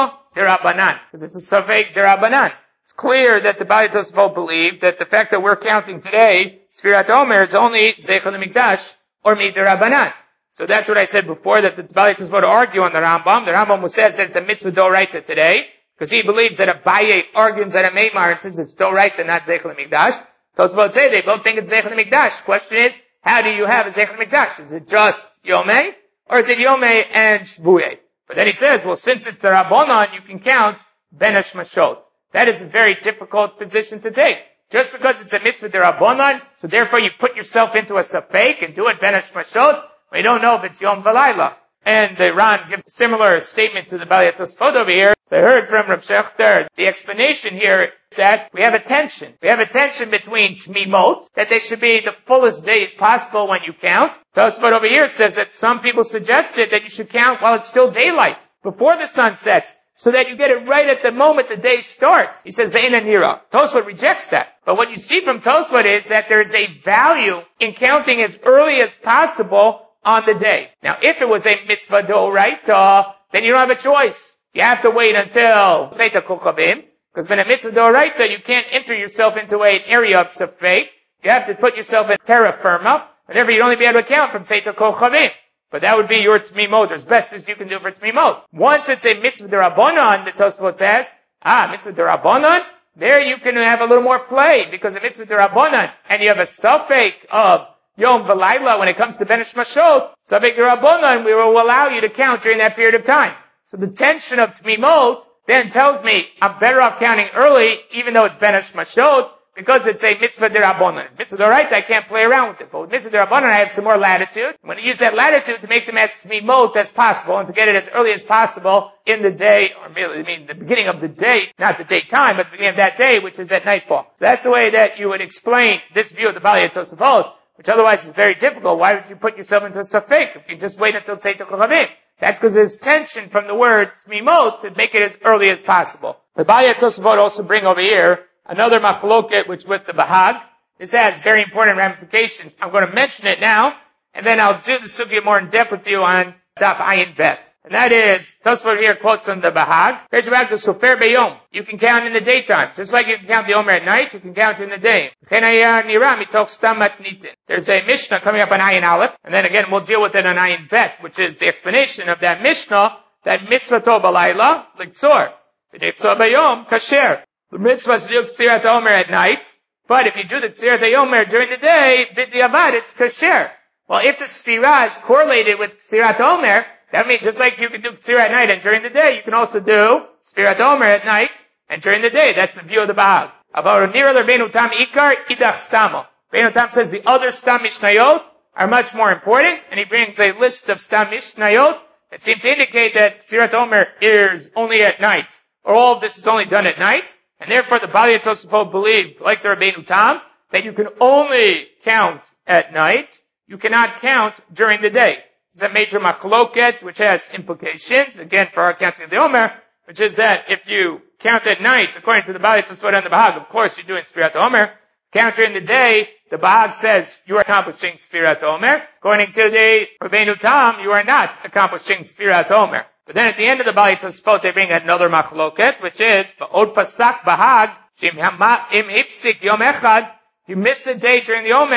a Safek D'Rabbanan. It's clear that the Balei Tosafot believe that the fact that we're counting today, Sfirat Omer, is only Zeichel HaMikdash or Mid'Rabbanan. So that's what I said before, that the Balei Tosafot argue on the Rambam. The Rambam says that it's a mitzvah d'oraita today, because he believes that Abaye argues that a Meimar, and since it's d'oraita, not Zeichel HaMikdash. Tosafot say they both think it's Zeichel HaMikdash. Question is, how do you have a Zeichel HaMikdash? Is it just Yomei? Or is it Yomei and Shvuei? But then he says, well, since it's the Rabbanon, you can count Ben Hashmashot. That is a very difficult position to take. Just because it's a mitzvah de Rabbanon, so therefore you put yourself into a safek and do it Ben Hashmashot, we don't know if it's Yom V'Layla. And the Ran gives a similar statement to the Balei Tosafot over here. So I heard from Rav Shechter, the explanation here is that we have a tension. We have a tension between Tmimot, that they should be the fullest days possible when you count. Tosafot over here says that some people suggested that you should count while it's still daylight, before the sun sets, so that you get it right at the moment the day starts. He says, Ve'ena nira. Tosafot rejects that. But what you see from Tosafot is that there is a value in counting as early as possible on the day. Now, if it was a mitzvah d'oraita, then you don't have a choice. You have to wait until Seita Kochavim, because when a mitzvah d'oraita, you can't enter yourself into an area of safek. You have to put yourself in terra firma, and therefore you'd only be able to count from Seita Kochavim. But that would be your Tzmimot, as best as you can do for Tzmimot. Once it's a mitzvah d'Rabbanan, the Tosafot says, ah, mitzvah d'Rabbanan, there you can have a little more play, because a mitzvah d'Rabbanan, and you have a safek of Yom V'Layla, when it comes to Ben Hashmashot, Safek D'Rabbanan, we will allow you to count during that period of time. So the tension of Tmimot then tells me I'm better off counting early, even though it's Ben Hashmashot, because it's a mitzvah d'Rabbanan. Mitzvah d'oraita, I can't play around with it. But with mitzvah d'Rabbanan, I have some more latitude. I'm going to use that latitude to make them as Tmimot as possible, and to get it as early as possible in the day, or I mean the beginning of the day, not the daytime, but the beginning of that day, which is at nightfall. So that's the way that you would explain this view of the Balei Tosafot, which otherwise is very difficult. Why would you put yourself into a safek if you just wait until Seita Kochavim? That's because there's tension from the word Tmimot to make it as early as possible. The Balei Tosafot also bring over here another machloket, which with the Bahag. This has very important ramifications. I'm going to mention it now, and then I'll do the sugya more in depth with you on Daf Ayin Bet. And that is, Tosafot here quotes on the Bahag. Here's about the Sofer Beyom. You can count in the daytime. Just like you can count the Omer at night, you can count in the day. There's a Mishnah coming up on Ayin Aleph, and then again we'll deal with it on Ayin Bet, which is the explanation of that Mishnah, that mitzvah to balayla, l'ktzor. The mitzvah Beyom, kasher. The mitzvah is to do Ktsirat Omer at night, but if you do the Ktsirat Omer during the day, b'diavad, it's kasher. Well, if the Sfirah is correlated with Ktsirat Omer, that means just like you can do Ktsira at night and during the day, you can also do Sfirat Omer at night and during the day. That's the view of the Bahag. About Nira Rabbeinu Tam Ikar Idach Stamo. Rabbeinu Tam says the other Stam Mishnayot are much more important, and he brings a list of Stam Mishnayot that seem to indicate that Ktsirat Omer is only at night, or all of this is only done at night, and therefore the Balei Tosafot believe, like the Rabbeinu Tam, that you can only count at night, you cannot count during the day. It's a major machloket, which has implications, again, for our counting of the Omer, which is that if you count at night, according to the Balei Tosafot and the Bahag, of course you're doing Sfirat Omer. Count during the day, the Bahag says you are accomplishing Sfirat Omer. According to the Rabbeinu Tam, you are not accomplishing Sfirat Omer. But then at the end of the Balei Tosafot, they bring another machloket, which is, Od Pasak Bahag, Im Hifsik Yom Echad, if you miss a day during the Omer,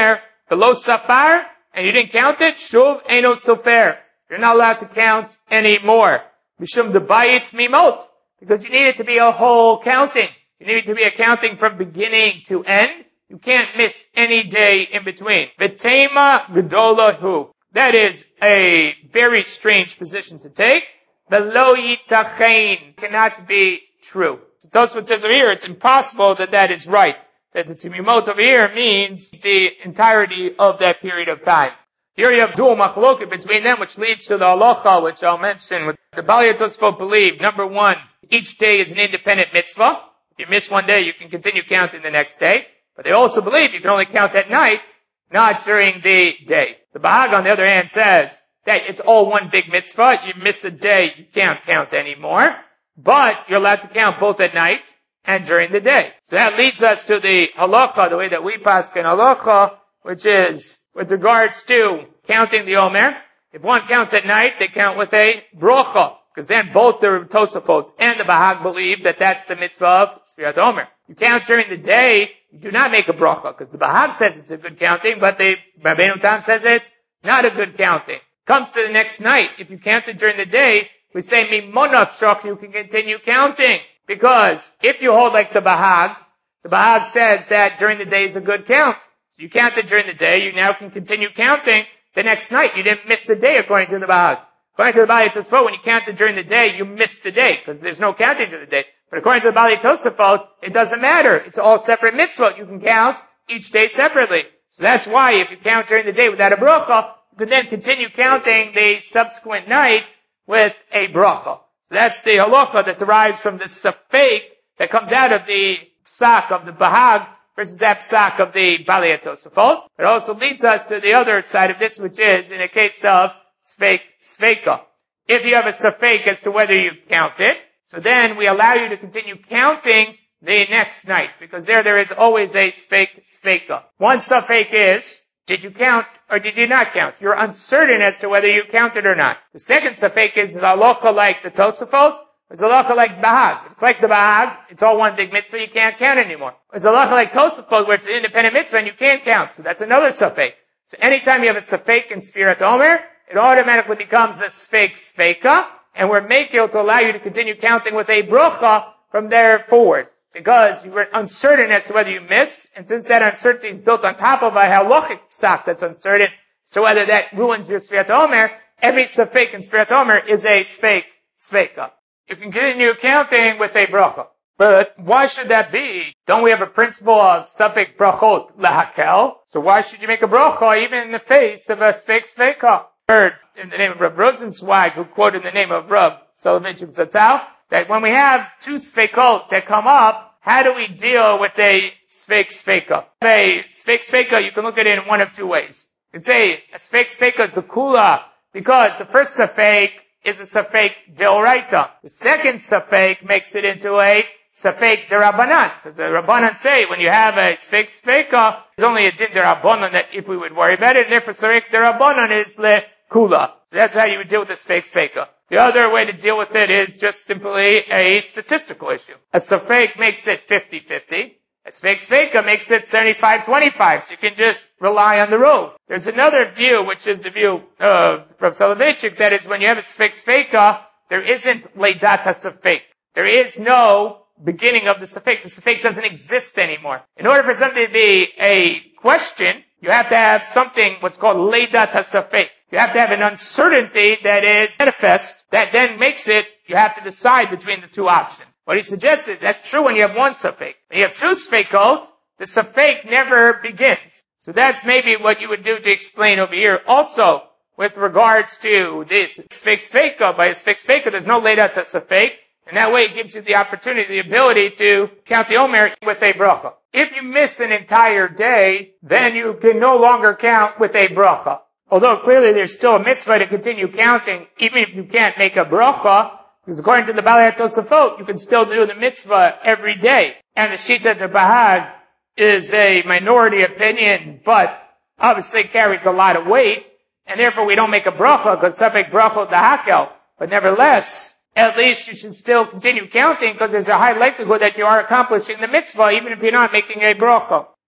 below safar, and you didn't count it, shuv eino sofer. You're not allowed to count anymore. Mishum debayit mimot. Because you need it to be a whole counting. You need it to be a counting from beginning to end. You can't miss any day in between. V'tema gedola hu. That is a very strange position to take. V'lo yitachein. Cannot be true. So Tosfot says over here, it's impossible that that is right. That the timimot over here means the entirety of that period of time. Here you have dual machloket between them, which leads to the halacha, which I'll mention. With the Balei Tosfot believe, number one, each day is an independent mitzvah. If you miss one day, you can continue counting the next day. But they also believe you can only count at night, not during the day. The Bahag, on the other hand, says that it's all one big mitzvah. You miss a day, you can't count anymore. But you're allowed to count both at night and during the day. So that leads us to the halacha, the way that we paskin halacha, which is with regards to counting the Omer. If one counts at night, they count with a brocha. Because then both the Tosafot and the Bahag believe that that's the mitzvah of Sfirat Omer. You count during the day, you do not make a bracha, because the Bahag says it's a good counting, but the Rabbeinu Tam says it's not a good counting. Comes to the next night, if you counted during the day, we say Mimonaf Shach, you can continue counting. Because if you hold like the Bahag, the Bahag says that during the day is a good count. So you counted during the day, you now can continue counting the next night. You didn't miss the day according to the Bahag. According to the Balei Tosfot, when you counted during the day, you missed the day, because there's no counting during the day. But according to the Balei Tosfot, it doesn't matter. It's all separate mitzvot. You can count each day separately. So that's why if you count during the day without a bracha, you can then continue counting the subsequent night with a bracha. So that's the halacha that derives from the safek that comes out of the psak of the Bahag versus that psak of the Balei Tosfot. It also leads us to the other side of this, which is in a case of Sfeik, Sfeika. If you have a safek as to whether you count it, so then we allow you to continue counting the next night, because there there is always a Sfeik, Sfeika. One safek is, did you count or did you not count? You're uncertain as to whether you counted or not. The second safek is halacha like the Tosafot, it's halacha like Bahag. It's like the Bahag, it's all one big mitzvah, you can't count anymore. It's halacha like Tosafot, where it's an independent mitzvah and you can't count, so that's another safek. So anytime you have a safek in Sfirat Omer, it automatically becomes a Sfeik Sfeika, and we're making it to allow you to continue counting with a bracha from there forward. Because you were uncertain as to whether you missed, and since that uncertainty is built on top of a halachic psak that's uncertain, so whether that ruins your Sfirat Omer, every Safek in Sfirat Omer is a Sfeik Sfeika. You can continue counting with a bracha. But why should that be? Don't we have a principle of Safek brachot lahakel? So why should you make a bracha even in the face of a Sfeik Sfeika? Heard in the name of Rav Rosenzweig, who quoted in the name of Rav Soloveitchik Zatzal, that when we have two Sfeikot that come up, how do we deal with a Sfeik Sfeika? A Sfeik Sfeika, you can look at it in one of two ways. You can say a Sfeik Sfeika is the Kula, because the first Safek is a Safek Deoraita. The second Safek makes it into a Safek Derabanan. Because the Rabbanan say when you have a Sfeik Sfeika, there's only a Din Derabanan that if we would worry about it, and therefore Safek Derabanan is Le Kula. That's how you would deal with the Sfeik Sfeika. The other way to deal with it is just simply a statistical issue. A Safek makes it fifty-fifty. A Sfeik Sfeika makes it seventy-five twenty-five. So you can just rely on the rule. There's another view, which is the view of Rav Soloveitchik, that is when you have a Sfeik Sfeika, there isn't Leidat HaSafek. There is no beginning of the Safek. The Safek doesn't exist anymore. In order for something to be a question, you have to have something, what's called Leidat HaSafek. You have to have an uncertainty that is manifest, that then makes it, you have to decide between the two options. What he suggests is, that's true when you have one Safek. When you have two Sfeikot, the Safek never begins. So that's maybe what you would do to explain over here. Also, with regards to this Sfeik Sfeika, by a Sfeik Sfeika, there's no Leidat HaSafek, and that way it gives you the opportunity, the ability to count the Omer with a bracha. If you miss an entire day, then you can no longer count with a bracha. Although clearly there's still a mitzvah to continue counting, even if you can't make a bracha, because according to the Balei Tosafot, you can still do the mitzvah every day. And the Shita de Bahag is a minority opinion, but obviously carries a lot of weight, and therefore we don't make a bracha, because Safek brachot dahakel. But nevertheless, at least you should still continue counting, because there's a high likelihood that you are accomplishing the mitzvah, even if you're not making a bracha.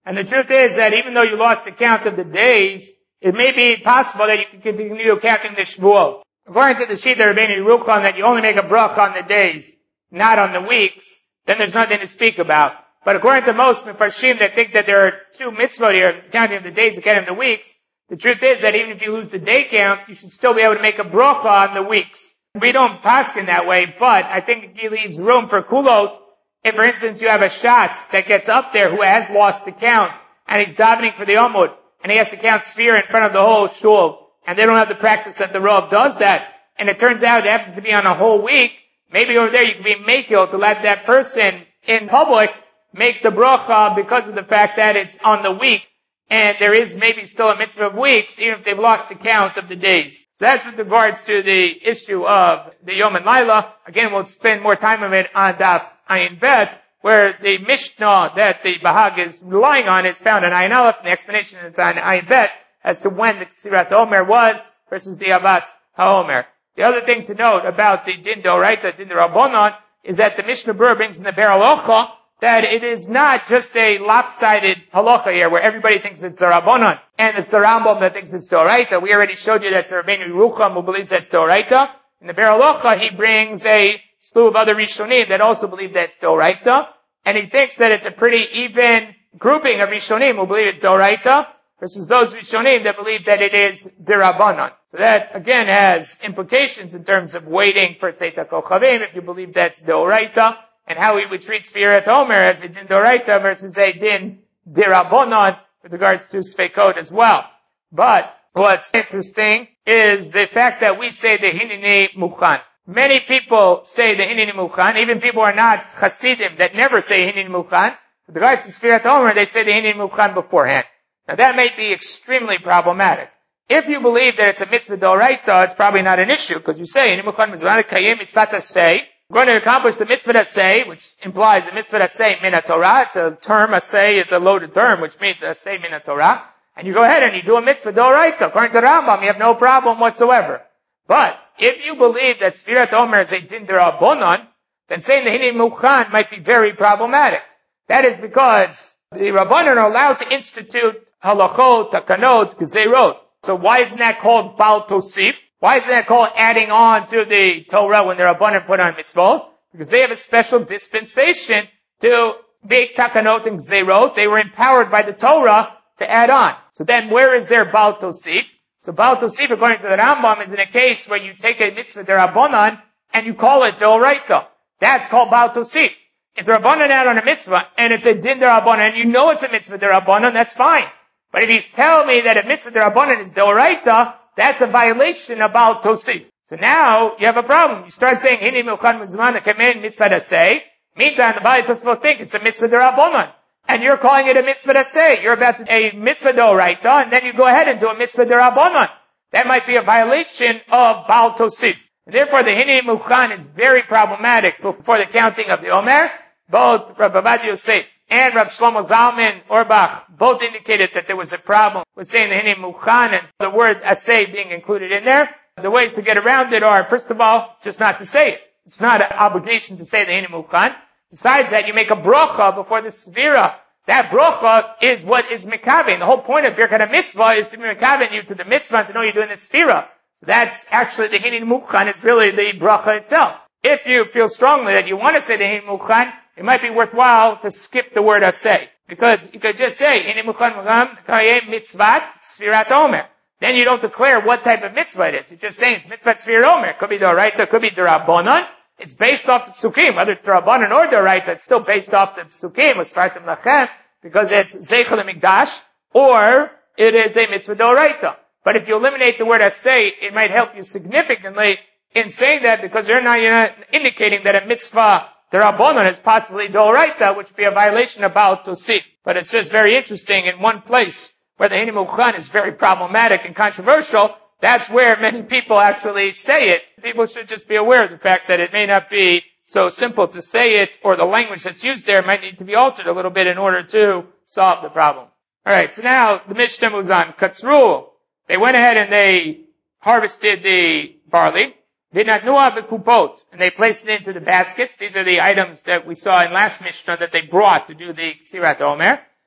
And the truth is that even though you lost the count of the days, it may be possible that you can continue counting the Shvuot. According to the Shita Rabbeinu Yerucham, that you only make a bracha on the days, not on the weeks, then there's nothing to speak about. But according to most Mefarshim that think that there are two mitzvot here, counting of the days and counting of the weeks, the truth is that even if you lose the day count, you should still be able to make a bracha on the weeks. We don't paskin that way, but I think it leaves room for kulot. If, for instance, you have a shatz that gets up there who has lost the count, and he's davening for the Amud, and he has to count sphere in front of the whole shul, and they don't have the practice that the Rav does that, and it turns out it happens to be on a whole week, maybe over there you can be makil to let that person in public make the bracha because of the fact that it's on the week, and there is maybe still a mitzvah of weeks, even if they've lost the count of the days. So that's with regards to the issue of the Yom and Laila. Again, we'll spend more time on it on Daf Ayin Bet, where the Mishnah that the Bahag is relying on is found in Ayin Aleph, and the explanation is on Ayin Bet as to when the Ksirat Omer was versus the Avat HaOmer. The other thing to note about the Din D'Oraita, Din D'Rabbanan, is that the Mishnah Berurah brings in the Ber Halacha that it is not just a lopsided halacha here where everybody thinks it's the Rabbanan and it's the Rambam that thinks it's D'Oraita. We already showed you that's the Rabbeinu Yerucham who believes that's D'Oraita. In the Ber Halacha, he brings a slew of other Rishonim that also believe that's D'Oraita, and he thinks that it's a pretty even grouping of Rishonim who believe it's D'Oraita versus those Rishonim that believe that it is D'Rabbanan. So that again has implications in terms of waiting for Tzeit HaKochavim if you believe that's D'Oraita, and how we would treat Sfirat Omer as a Din D'Oraita versus a Din D'Rabbanan with regards to Sfeikot as well. But what's interesting is the fact that we say the Hineni Mukhan. Many people say the Hineni Mukhan, even people who are not Hasidim that never say Hineni Mukhan. With regards to Sfirat Omer, they say the Hineni Mukhan beforehand. Now that may be extremely problematic. If you believe that it's a mitzvah d'oraita, it's probably not an issue, because you say, Hineni Mukhan mitzvah kayim mitzvah say, we're going to accomplish the mitzvah say, which implies the mitzvah say min Torah. It's a term, a say is a loaded term, which means a say min Torah. And you go ahead and you do a mitzvah d'oraita. According to the Rambam, you have no problem whatsoever. But if you believe that Sfirat Omer is a din d'Rabbanan, then saying the Hineni Mukhan might be very problematic. That is because the Rabbanan are allowed to institute halachot, takanot, gezerot. So why isn't that called Bal Tosif? Why isn't that called adding on to the Torah when the Rabbanan put on mitzvot? Because they have a special dispensation to make takanot and gezerot. They were empowered by the Torah to add on. So then where is their Bal Tosif? So Bal Tosif, according to the Rambam, is in a case where you take a mitzvah d'Rabbanan and you call it d'Oraita. That's called Bal Tosif. If the Rabbanan add on a mitzvah and it's a din d'Rabbanan and you know it's a mitzvah d'Rabbanan, that's fine. But if you tell me that a mitzvah d'Rabbanan is d'Oraita, that's a violation of Bal Tosif. So now you have a problem. You start saying Hineni Mukhan Mizman Kamen mitzvah to say. Meantime, the Bali Tosfot think it's a mitzvah d'Rabbanan. And you're calling it a mitzvah to say. You're about to a mitzvah d'Oraita, and then you go ahead and do a mitzvah d'Rabbanan. That might be a violation of Bal Tosif. And therefore, the Hineni Mukhan is very problematic before the counting of the Omer. Both Rav Ovadia Yosef and Rav Shlomo Zalman Auerbach both indicated that there was a problem with saying the Hineni Mukhan and the word asay being included in there. The ways to get around it are, first of all, just not to say it. It's not an obligation to say the Hineni Mukhan. Besides that, you make a bracha before the Svira. That bracha is what is mikaven. The whole point of Birkat HaMitzvah is to be mikaven you to the mitzvah and to know you're doing the Svira. So that's actually the Hineni Mukhan is really the bracha itself. If you feel strongly that you want to say the Hineni Mukhan, it might be worthwhile to skip the word asay. Because you could just say, Hineni Mukhan Mukhan Kayem Mitzvat Sfirat Omer. Then you don't declare what type of mitzvah it is. You're just saying it's Mitzvat Sfirat Omer. It could be d'Oraita, it could be d'Rabbanan. It's based off the Psukim, whether it's d'Rabbanan or d'Oraita, it's still based off the Psukim, with Sfartim Lachem, because it's Zeichel HaMikdash, or it is a mitzvah d'Oraita. But if you eliminate the word asay, it might help you significantly in saying that, because you're not, you're not indicating that a mitzvah d'Rabbanan is possibly d'Oraita, which would be a violation of Bal Tosif. But it's just very interesting in one place where the Hineni Mukhan is very problematic and controversial. That's where many people actually say it. People should just be aware of the fact that it may not be so simple to say it, or the language that's used there might need to be altered a little bit in order to solve the problem. Alright, so now the Mishnah moves on. Katzru. They went ahead and they harvested the barley. V'natnua v'kupot. And they placed it into the baskets. These are the items that we saw in last Mishnah that they brought to do the Ksirat Omer.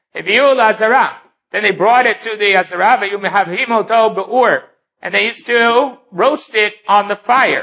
Heviu l'azara. Then they brought it to the azara, v'yumehavhimoto be'ur. And they used to roast it on the fire.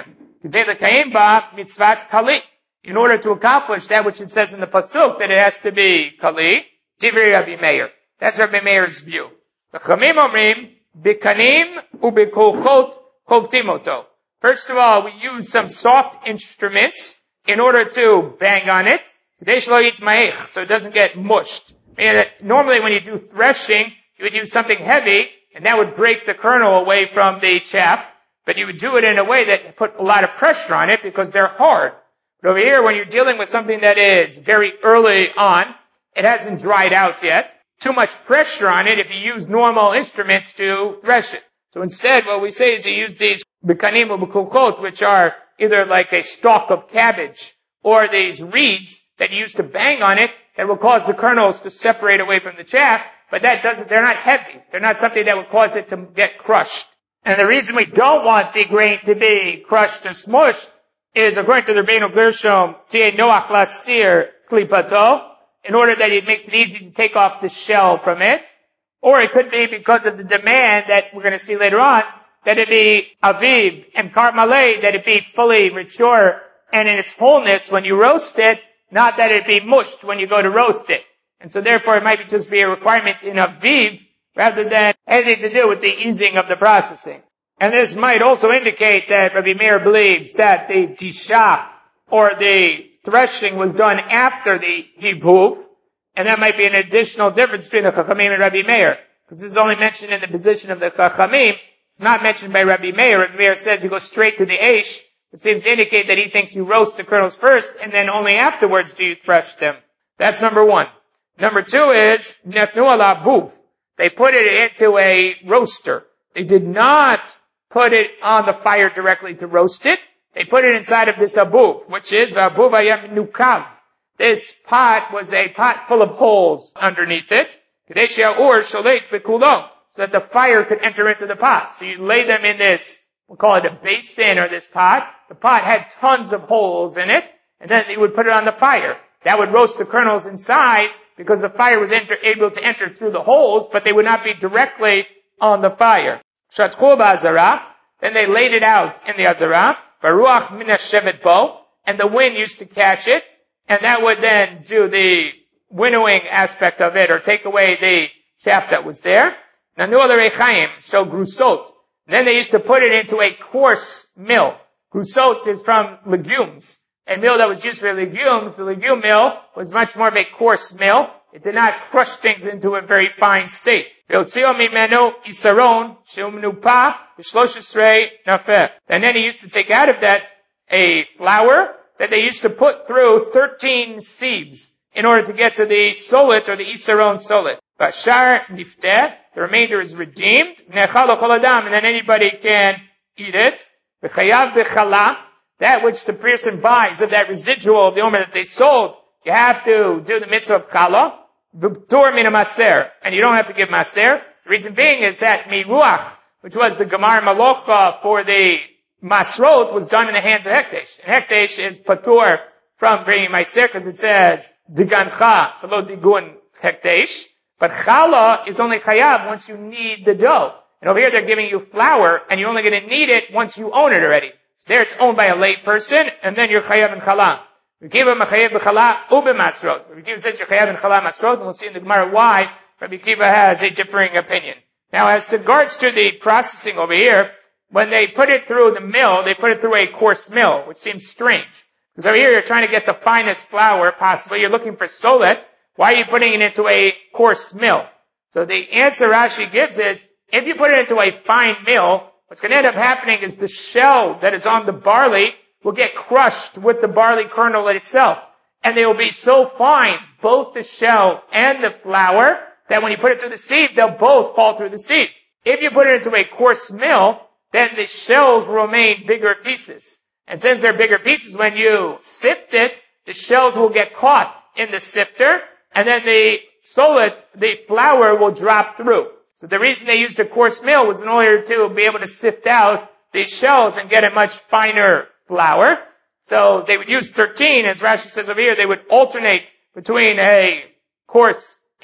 Mitzvat kali. In order to accomplish that which it says in the pasuk, that it has to be kali. Divri Rabbi Meir. That's Rabbi Meir's view. The Chamim omrim, bikanim ubekolchot kovtimoto. First of all, we use some soft instruments in order to bang on it, so it doesn't get mushed. Meaning that normally when you do threshing, you would use something heavy, and that would break the kernel away from the chaff, but you would do it in a way that put a lot of pressure on it because they're hard. But over here, when you're dealing with something that is very early on, it hasn't dried out yet, too much pressure on it if you use normal instruments to thresh it. So instead, what we say is you use these bikanim or bekulchot, which are either like a stalk of cabbage, or these reeds that you use to bang on it that will cause the kernels to separate away from the chaff, but that doesn't, they're not heavy. They're not something that would cause it to get crushed. And the reason we don't want the grain to be crushed and smushed is, according to the Rebbeinu Gershom, Tieh Noach Lasir Klipato, in order that it makes it easy to take off the shell from it. Or it could be because of the demand that we're going to see later on, that it be aviv and karmaleh, that it be fully mature and in its wholeness when you roast it, not that it be mushed when you go to roast it. And so therefore it might be just be a requirement in aviv rather than anything to do with the easing of the processing. And this might also indicate that Rabbi Meir believes that the tisha or the threshing was done after the hibhuv, and that might be an additional difference between the Chachamim and Rabbi Meir, because this is only mentioned in the position of the Chachamim. It's not mentioned by Rabbi Meir. Rabbi Meir says you go straight to the eish. It seems to indicate that he thinks you roast the kernels first, and then only afterwards do you thresh them. That's number one. Number two is netnu ala buv. They put it into a roaster. They did not put it on the fire directly to roast it. They put it inside of this abuv, which is abuv ayam nukav. This pot was a pot full of holes underneath it, so that the fire could enter into the pot. So you lay them in this, we'll call it a basin or this pot. The pot had tons of holes in it, and then you would put it on the fire. That would roast the kernels inside, because the fire was enter, able to enter through the holes, but they would not be directly on the fire. Shatchu ba'azara, then they laid it out in the azara, baruach min hashevet bo, and the wind used to catch it, and that would then do the winnowing aspect of it, or take away the chaff that was there. Nanu al rechaim, so grusot. Then they used to put it into a coarse mill. Grusot is from legumes. A mill that was used for legumes, the legume mill was much more of a coarse mill. It did not crush things into a very fine state. And then he used to take out of that a flour that they used to put through thirteen sieves in order to get to the solet or the isaron solet. Bashar nifteh, the remainder is redeemed. And then anybody can eat it. B'chayav b'chala, that which the person buys of that residual of the omer that they sold, you have to do the mitzvah of chala. V'ptur min maser, and you don't have to give maser. The reason being is that miruach, which was the gemar malocha for the masrot, was done in the hands of hekdesh. And hekdesh is patur from bringing maser because it says digancha v'lo digun hekdesh. But chala is only chayav once you knead the dough. And over here they're giving you flour, and you're only going to knead it once you own it already. So there it's owned by a lay person, and then you're chayav in chala. Rabbi Kiva machayev b'chala ube masrot. Rabbi Kiva says you're chayav in chala masrot, and we'll see in the Gemara why Rabbi Kiva has a differing opinion. Now, as regards to the processing over here, when they put it through the mill, they put it through a coarse mill, which seems strange. Because over here you're trying to get the finest flour possible. You're looking for solet. Why are you putting it into a coarse mill? So the answer Rashi gives is, if you put it into a fine mill, what's going to end up happening is the shell that is on the barley will get crushed with the barley kernel itself. And they will be so fine, both the shell and the flour, that when you put it through the sieve, they'll both fall through the sieve. If you put it into a coarse mill, then the shells will remain bigger pieces. And since they're bigger pieces, when you sift it, the shells will get caught in the sifter, and then the solet, the flour, will drop through. So the reason they used a coarse mill was in order to be able to sift out these shells and get a much finer flour. So they would use thirteen, as Rashi says over here, they would alternate between a coarse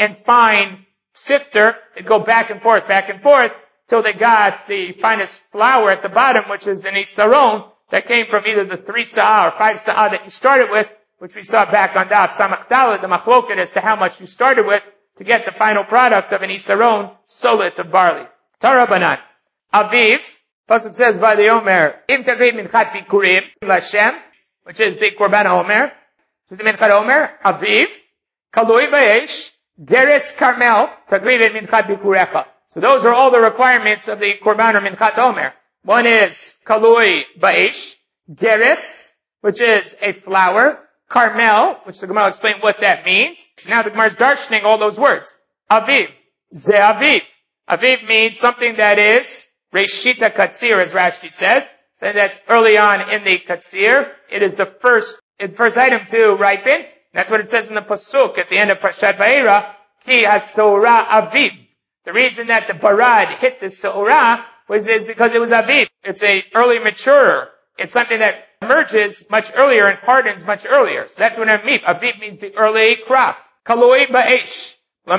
and fine sifter. They'd go back and forth, back and forth, till they got the finest flour at the bottom, which is an isaron, that came from either the three sa'ah or five sa'ah that you started with, which we saw back on Daf Samach Daled, the machloket as to how much you started with to get the final product of an isaron, solet of barley. Tara Banan. Aviv, Pasuk says by the Omer, Im Tagriv Minchat Bikurim, Lashem, which is the Korban Omer, which is the Minchat Omer, Aviv, Kalui Baesh, Geres Carmel, Tagriv Minchat Bikurecha. So those are all the requirements of the Korban or Minchat Omer. One is Kalui Baesh, Geres, which is a flour, Carmel, which the Gemara will explain what that means. Now the Gemara is darshaning all those words. Aviv, Ze Aviv. Aviv means something that is Reshita Katsir, as Rashi says. So that's early on in the Katsir. It is the first, the first item to ripen. That's what it says in the Pasuk at the end of Parshat Vayera. Ki HaSorah Aviv. The reason that the Barad hit the Sorah was is because it was Aviv. It's a early maturer. It's something that emerges much earlier and hardens much earlier. So that's what Aviv. Aviv means the early crop. Kaloi Ba'esh.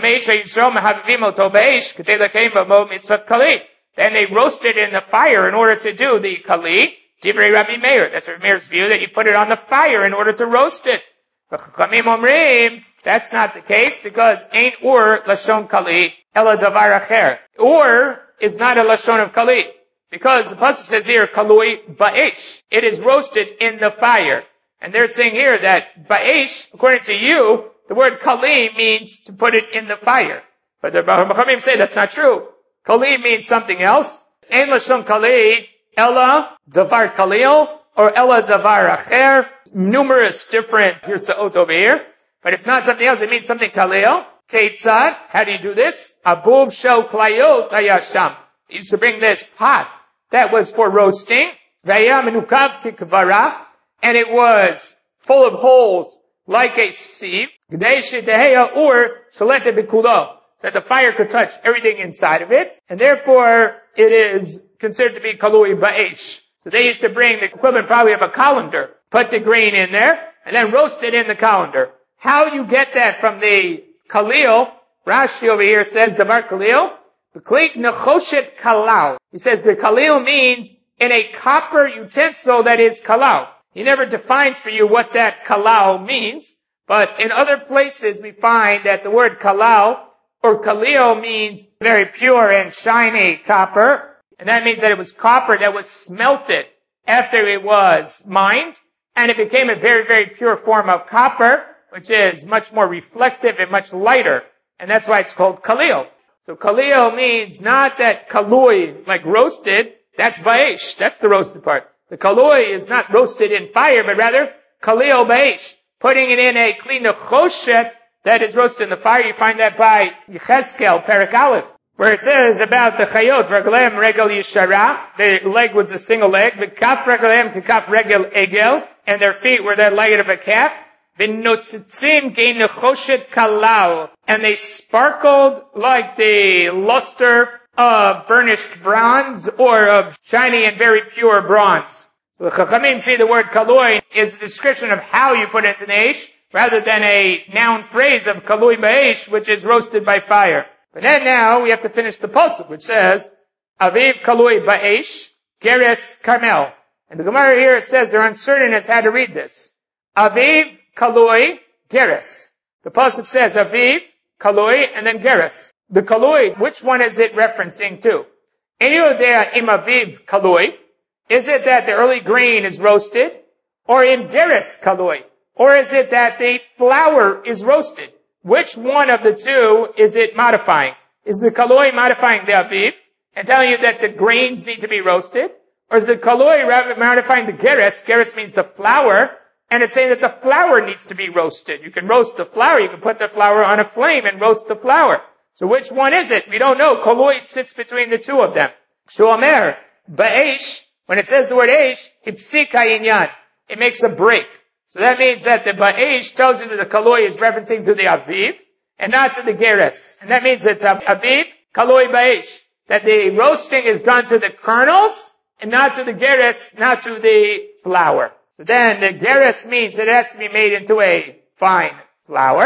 Then they roasted in the fire in order to do the kali. Divrei Rabbi Meir. That's Rabbi Meir's view, that you put it on the fire in order to roast it. That's not the case because ain't ur lashon kali ela davar acher. Ur is not a lashon of kali. Because the pasuk says here, kalui ba'esh. It is roasted in the fire. And they're saying here that ba'esh, according to you, the word kali means to put it in the fire. But the Bachamim say that's not true. Kali means something else. Ein lashon kali, ella davar kalil, or ella davar acher. Numerous different girsaot over here. But it's not something else, it means something kalil. Keitzad, how do you do this? Abuv shel klayot ayasham. They used to bring this pot that was for roasting. Vaya menukav kikvara. And it was full of holes like a sieve. That the fire could touch everything inside of it, and therefore it is considered to be kalui ba'esh. So they used to bring the equivalent probably of a colander, put the grain in there, and then roast it in the colander. How you get that from the kalil, Rashi over here says, davar kalil, b'klik nechoshet kalau. He says the kalil means in a copper utensil that is kalau. He never defines for you what that kalau means, but in other places we find that the word kalau or kalil means very pure and shiny copper, and that means that it was copper that was smelted after it was mined, and it became a very, very pure form of copper, which is much more reflective and much lighter, and that's why it's called kalil. So kalil means not that kalui, like roasted, that's ba'esh, that's the roasted part. The kalui is not roasted in fire, but rather kalil ba'esh, putting it in a kli nechoshet that is roasted in the fire. You find that by Yechezkel, Perek Aleph, where it says about the chayot, regleim regel yishara, the leg was a single leg, v'kaf regleim k'kaf regel egel, and their feet were that legged of a calf, v'notzitzim gein nechoshet kalau, and they sparkled like the luster of burnished bronze, or of shiny and very pure bronze. The Chachamim see the word kalui is a description of how you put it into the eish, rather than a noun phrase of kalui ba'esh, which is roasted by fire. But then now we have to finish the pasuk, which says, Aviv kalui ba'esh, geres carmel. And the Gemara here says they're uncertain as how to read this. Aviv kalui geres. The pasuk says Aviv kalui and then geres. The kalui, which one is it referencing to? In Yodea im aviv kalui, is it that the early grain is roasted, or in geres kalui? Or is it that the flour is roasted? Which one of the two is it modifying? Is the kaloi modifying the aviv and telling you that the grains need to be roasted? Or is the kaloi modifying the geres? Geres means the flour, and it's saying that the flour needs to be roasted. You can roast the flour, you can put the flour on a flame and roast the flour. So which one is it? We don't know. Kaloi sits between the two of them. Shomer, ba'esh, when it says the word esh, hipsik ha'inyan, it makes a break. So that means that the ba'esh tells you that the kaloi is referencing to the aviv and not to the geres. And that means that it's aviv, kaloi ba'esh. That the roasting is done to the kernels and not to the geres, not to the flour. So then the geres means it has to be made into a fine flour.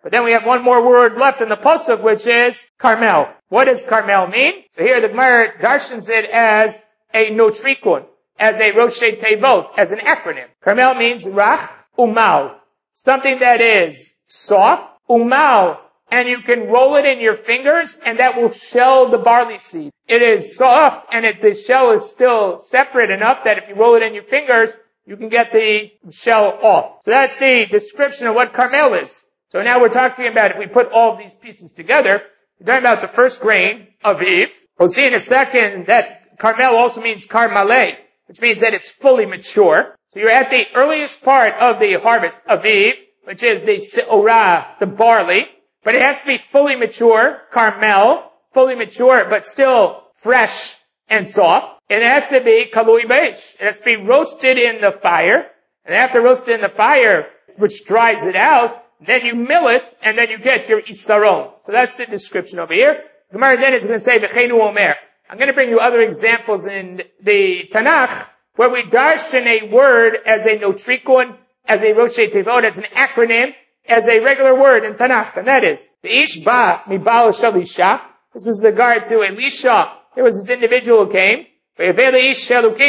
But then we have one more word left in the pasuk, which is Carmel. What does Carmel mean? So here the Gemara darshans it as a notrikun, as a Roshei Tevot, as an acronym. Carmel means Rach Umal, something that is soft, Umal, and you can roll it in your fingers, and that will shell the barley seed. It is soft, and it, the shell is still separate enough that if you roll it in your fingers, you can get the shell off. So that's the description of what Carmel is. So now we're talking about, if we put all of these pieces together, we're talking about the first grain, Aviv. We'll see in a second that Carmel also means Carmale, which means that it's fully mature. So you're at the earliest part of the harvest, Aviv, which is the Seorah, the barley. But it has to be fully mature, Carmel, fully mature, but still fresh and soft. It has to be Kalui Beish. It has to be roasted in the fire. And after roasted in the fire, which dries it out, then you mill it, and then you get your Isaron. So that's the description over here. Gemara then is going to say, V'cheinu Omer. I'm going to bring you other examples in the Tanakh, where we darshan a word as a notrikun, as a Roshei Tevot, as an acronym, as a regular word in Tanakh, and that is, the Ish Ba Mibal Shalisha. This was the regard to Elisha. There was this individual who came. He brings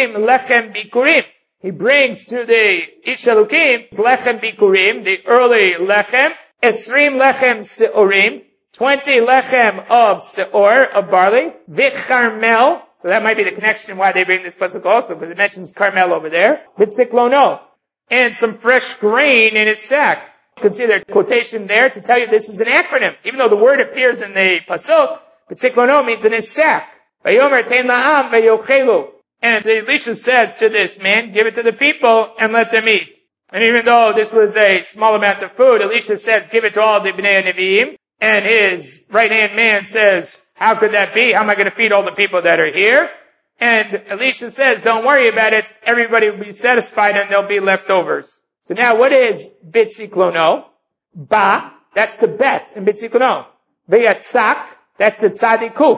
to the Ish Elukim Lechem Bikurim, the early Lechem, Esrim Lechem Seorim, twenty Lechem of Seor, of barley, Vicharmel, so that might be the connection why they bring this pasuk also, because it mentions Carmel over there, Vitziklono, and some fresh grain in his sack. You can see their quotation there to tell you this is an acronym. Even though the word appears in the pasuk, B'tziklono means in his sack. Vayomer tein la'am vayochelu. And Elisha says to this man, give it to the people and let them eat. And even though this was a small amount of food, Elisha says, give it to all the Bnei Nevi'im. And his right-hand man says, how could that be? How am I going to feed all the people that are here? And Elisha says, don't worry about it. Everybody will be satisfied and there'll be leftovers. So now what is Bitziklono? Ba, that's the bet in Bitziklono. Ve'yatzak, that's the tzadikuf.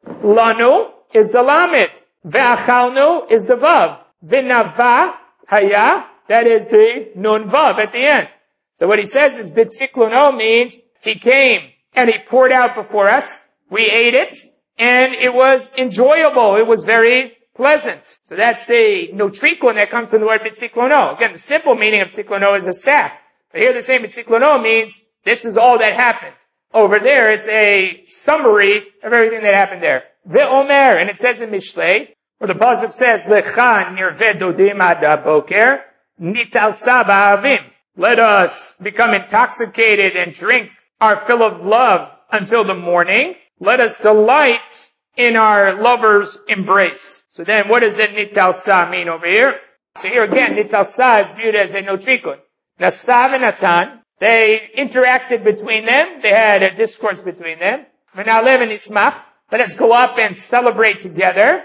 Lanu is the lamed. Ve'achalnu is the vav. V'nava haya, that is the nun vav at the end. So what he says is Bitziklono means he came and he poured out before us. We ate it and it was enjoyable. It was very pleasant. So that's the notrikun that comes from the word bitziklono. Again, the simple meaning of tziklono is a sack. But here the same bitziklono means this is all that happened. Over there, it's a summary of everything that happened there. Ve'omer, and it says in Mishlei, where the pasuk says, Lechan nirveh dodim ad boker, nitalsa ba'avim. Let us become intoxicated and drink our fill of love until the morning. Let us delight in our lover's embrace. So then what does the nitalsa mean over here? So here again, nitalsa is viewed as a notrikun. Nasav and Natan, they interacted between them. They had a discourse between them. V'nalev and Ismach, let us go up and celebrate together.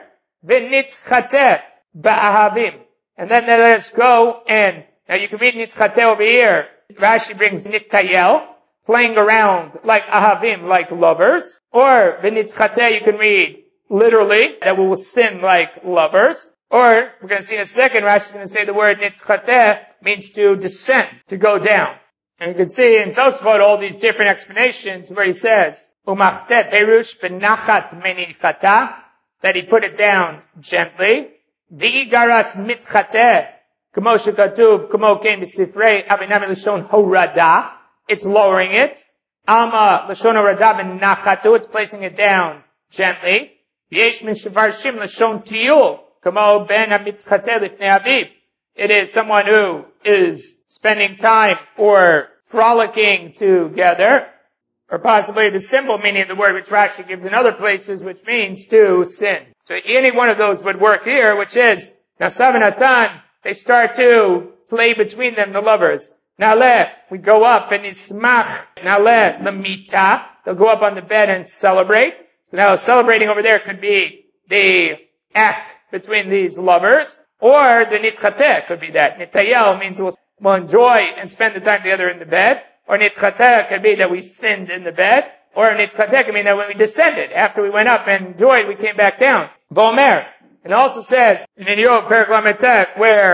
V'nitchateh ba'ahavim. And then let us go and, now you can read nitchateh over here. Rashi brings nittayel, playing around like ahavim, like lovers. Or v'nitchateh you can read literally, that we will sin like lovers. Or, we're going to see in a second, Rashi is going to say the word nitchateh means to descend, to go down. And you can see in Tosfot all these different explanations where he says, Umachteh perush benachat menichata, that he put it down gently. V'igaras mitchateh, kamo shekatuv, kamo ken b'sifrei, avinami l'shon horada, it's lowering it. Alma l'shon horada benachatu, it's placing it down gently. Yesh min shevarshim l'shon tiyul, kamo ben hamitchateh lifnei aviv. It is someone who is spending time or frolicking together, or possibly the simple meaning of the word which Rashi gives in other places, which means to sin. So any one of those would work here, which is, Nasav and Natan, they start to play between them, the lovers. Naleh, we go up, and Ismach, Naleh, Lamita, they'll go up on the bed and celebrate. So now celebrating over there could be the act between these lovers, or the nitchateh could be that. Nitayel means we'll, we'll enjoy and spend the time together in the bed. Or nitchateh could be that we sinned in the bed. Or nitchateh could mean that when we descended, after we went up and enjoyed, we came back down. Vomer. It also says in Iyyov Perek Lamed Tet, where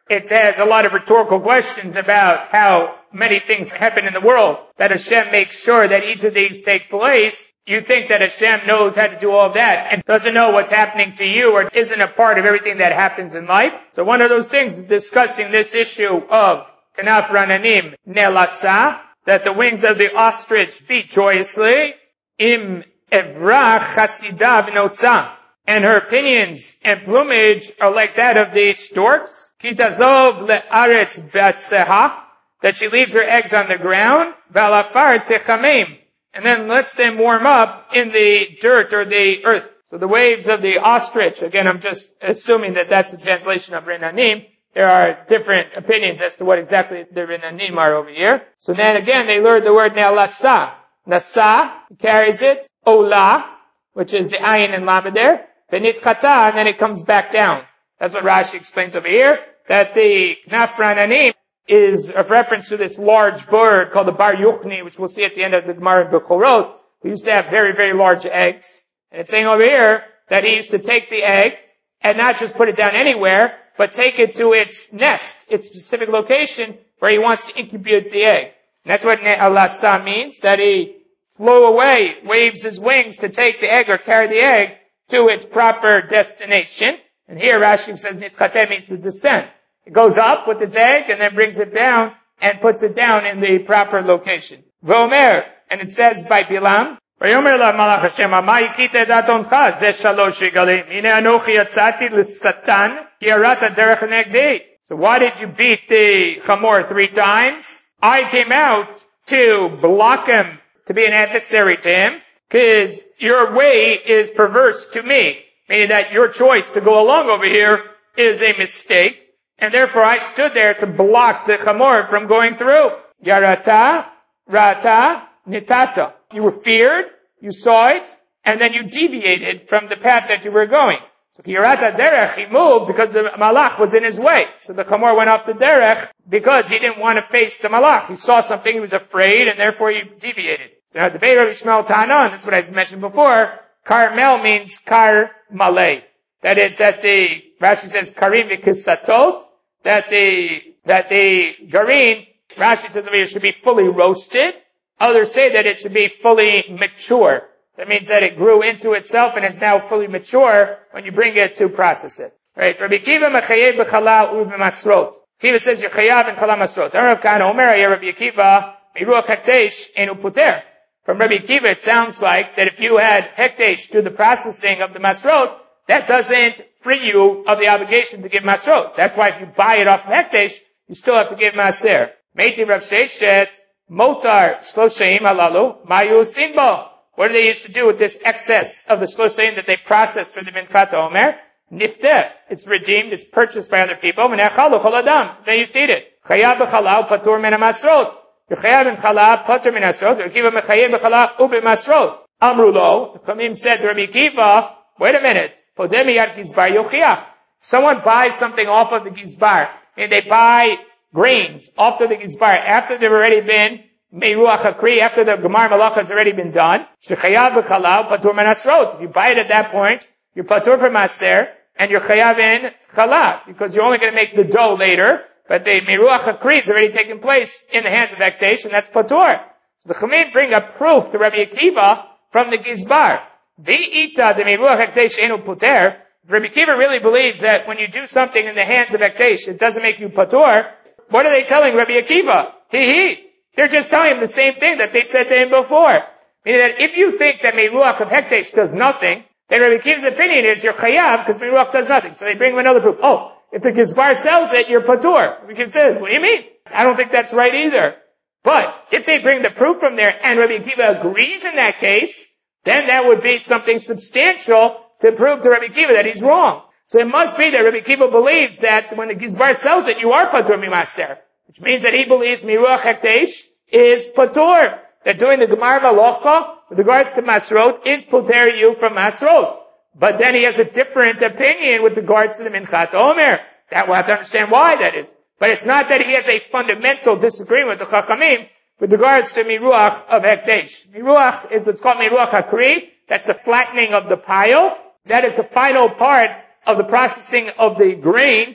it has a lot of rhetorical questions about how many things happen in the world, that Hashem makes sure that each of these take place. You think that Hashem knows how to do all of that and doesn't know what's happening to you or isn't a part of everything that happens in life. So one of those things is discussing this issue of Kanaf Rananim Nelasa, that the wings of the ostrich beat joyously, Im Evra Chasidav Notza, and her pinions and plumage are like that of the storks, Kitazov Le'aretz Batseha, that she leaves her eggs on the ground, Valafar Techamim, and then lets them warm up in the dirt or the earth. So the waves of the ostrich, again, I'm just assuming that that's the translation of Renanim. There are different opinions as to what exactly the Renanim are over here. So then again, they learned the word Ne'alasa. Nasa carries it. Ola, which is the ayin and lamed there. Benitchata, and then it comes back down. That's what Rashi explains over here, that the Knaf Rananim is a reference to this large bird called the Bar Yuchni, which we'll see at the end of the Gemara in Bechorot, who used to have very, very large eggs. And it's saying over here that he used to take the egg and not just put it down anywhere, but take it to its nest, its specific location where he wants to incubate the egg. And that's what Ne'alasa means, that he flew away, waves his wings to take the egg or carry the egg to its proper destination. And here Rashi says Nitchate means to descend. It goes up with its egg and then brings it down and puts it down in the proper location. V'omer, and it says by Bilam, V'yomer la malach Hashem, ma yikite datoncha, ze shalosh regalim, ine anochi yatzati l'satan, ki arata derech negdi. So why did you beat the chamor three times? I came out to block him, to be an adversary to him, because your way is perverse to me, meaning that your choice to go along over here is a mistake. And therefore I stood there to block the chamor from going through. Yarata, rata, nitata. You were feared, you saw it, and then you deviated from the path that you were going. So yarata derech, he moved because the malach was in his way. So the chamor went off the derech because he didn't want to face the malach. He saw something, he was afraid, and therefore he deviated. So now the Beir of Yishmael Tanan, this is what I mentioned before, Carmel means kar malay. That is that the, Rashi says karim v'kisatot, that the, that the garin, Rashi says over here, should be fully roasted. Others say that it should be fully mature. That means that it grew into itself and is now fully mature when you bring it to process it. Right? Rabbi Kiva mechayev b'chala u'b'masrot. Kiva says you're chayav in chala masrot. Rav Kahana Omer, Rabbi Kiva, miruach hekdesh enu puter. From Rabbi Kiva, it sounds like that if you had hekdesh to the processing of the masrot, that doesn't free you of the obligation to give masrot. That's why if you buy it off of hekdesh, you still have to give maser. Meiti Rav Sheshet, motar shlosheim alalu, mayu simbo. What do they used to do with this excess of the shlosheim that they processed for the Minchat Omer? Nifteh. It's redeemed, it's purchased by other people. Menechalu chol adam. They used to eat it. Chayav b'chala patur min masrot. Yechayav in chala patur min masrot. Rabbi Kiva mechayev b'chala u'be masrot. Amru lo. The Chachamim said to Rabbi Kiva, wait a minute. Podemi yad gizbar yochiach. Someone buys something off of the gizbar, and they buy grains off of the gizbar after they've already been meiruach hakri, after the gemar malacha has already been done. Shechayav b'chala patur min masrot. If you buy it at that point, you're patur for maser, and you're chayav in chala, because you're only going to make the dough later, but the meiruach hakri has already taken place in the hands of hekdesh, and that's patur. So the Chachamim bring a proof to Rabbi Akiva from the gizbar. V'ita de meiruach hekdesh enu puter. Rabbi Akiva really believes that when you do something in the hands of hekdesh, it doesn't make you patur. What are they telling Rabbi Akiva? He he. They're just telling him the same thing that they said to him before. Meaning that if you think that meiruach of hekdesh does nothing, then Rabbi Akiva's opinion is you're chayav because meiruach does nothing. So they bring him another proof. Oh, if the gizbar sells it, you're patur. Rabbi Akiva says, what do you mean? I don't think that's right either. But if they bring the proof from there and Rabbi Akiva agrees in that case, then that would be something substantial to prove to Rabbi Akiva that he's wrong. So it must be that Rabbi Akiva believes that when the gizbar sells it, you are patur mimaser, which means that he believes miruach hekdesh is patur, that doing the gemar malacha with regards to masrot is puter you from masrot. But then he has a different opinion with regards to the minchat omer. That we'll have to understand why that is. But it's not that he has a fundamental disagreement with the chachamim with regards to miruach of hekdesh. Miruach is what's called miruach hakri. That's the flattening of the pile. That is the final part of the processing of the grain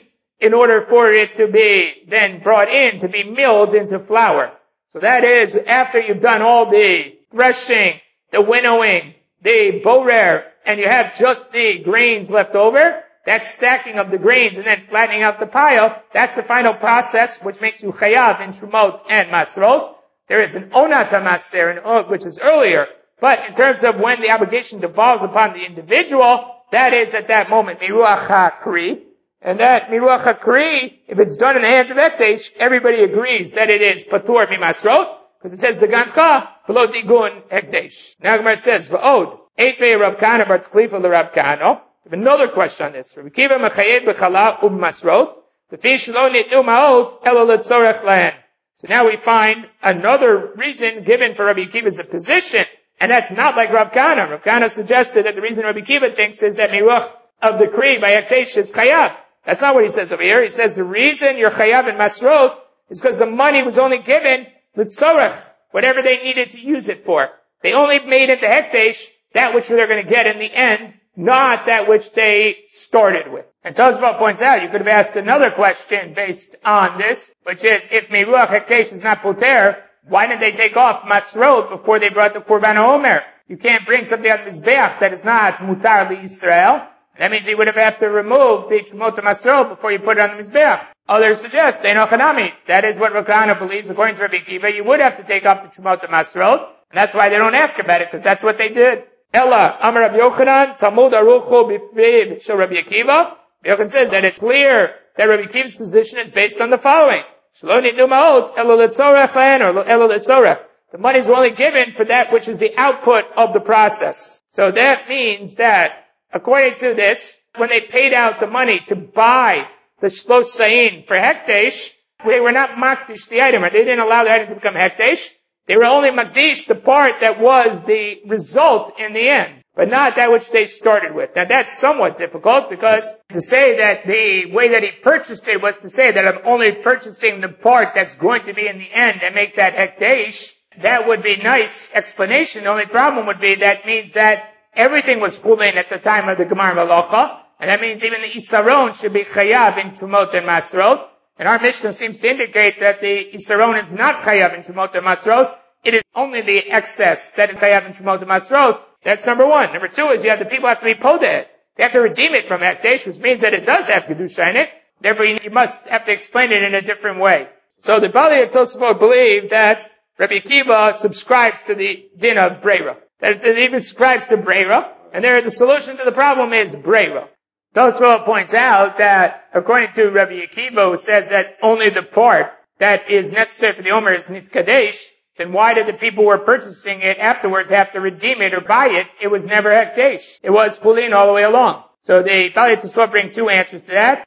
in order for it to be then brought in, to be milled into flour. So that is, after you've done all the threshing, the winnowing, the borer, and you have just the grains left over, that stacking of the grains and then flattening out the pile, that's the final process which makes you chayav in Trumot and Masrot. There is an onat maser, which is earlier, but in terms of when the obligation devolves upon the individual, that is at that moment, miruach hakri. And that miruach hakri, if it's done in the hands of Hekdesh, everybody agrees that it is patur mimasrot, because it says the gancha below digun Hekdesh. Now Gemara says, va'od, eifei Rav Kana bar tklifa l'Rav Kano. We have another question on this. Rabbi Kiva mechayev b'chala u'b'masrot, v'fi shelo nitnu ma'ot elo letzorech lahen. So now we find another reason given for Rabbi Kiva's position, and that's not like Rav Kana. Rav Kana suggested that the reason Rabbi Kiva thinks is that miruach of the kri by Hekdesh is chayav. That's not what he says over here. He says the reason you're chayav in masrot is because the money was only given l'tzorech, whatever they needed to use it for. They only made into Hekdesh that which they're going to get in the end, not that which they started with. And Tosfot points out, you could have asked another question based on this, which is, if Miruach Hekdesh is not poter, why didn't they take off Masrot before they brought the Korban HaOmer? You can't bring something on Mizbeach that is not Mutar L'Yisrael. That means you would have had to remove the Trumot Masrot before you put it on the Mizbeach. Others suggest, Eino Chanami. That is what Rav Kana believes, according to Rabbi Kiva. You would have to take off the Trumot Masrot, and that's why they don't ask about it, because that's what they did. Ella, Amar Rabbi Yochanan, Talmud Arucho B'Fiv Shel Rabbi Akiva. Rabbi Yochanan says that it's clear that Rabbi Akiva's position is based on the following. Shelo nitnu ma'ot elo letzorech lahen, or elo letzorech. The money is only given for that which is the output of the process. So that means that, according to this, when they paid out the money to buy the shlos sayin for Hekdesh, they were not makdish the item, or they didn't allow the item to become Hekdesh. They were only makdish the part that was the result in the end, but not that which they started with. Now that's somewhat difficult, because to say that the way that he purchased it was to say that I'm only purchasing the part that's going to be in the end and make that Hekdesh, that would be a nice explanation. The only problem would be that means that everything was chulin at the time of the Gemar Malacha, and that means even the Isaron should be chayav in Trumot and Masrot. And our Mishnah seems to indicate that the Isaron is not chayav in Trumot and Masrot. It is only the excess that is chayav in Trumot and Masrot. That's number one. Number two is you have the people have to be podeh. They have to redeem it from Hekdesh, which means that it does have Kedusha in it. Therefore, you must have to explain it in a different way. So the Bali of Tosfot believe that Rabbi Akiva subscribes to the din of Breira. That it even subscribes to Breira, and there the solution to the problem is Breira. Tosfot points out that according to Rabbi Akiva, who says that only the part that is necessary for the Omer is Nitkadesh, then why did the people who were purchasing it afterwards have to redeem it or buy it? It was never Hekdesh. It was Chulin all the way along. So the Bali Tosfot bring two answers to that.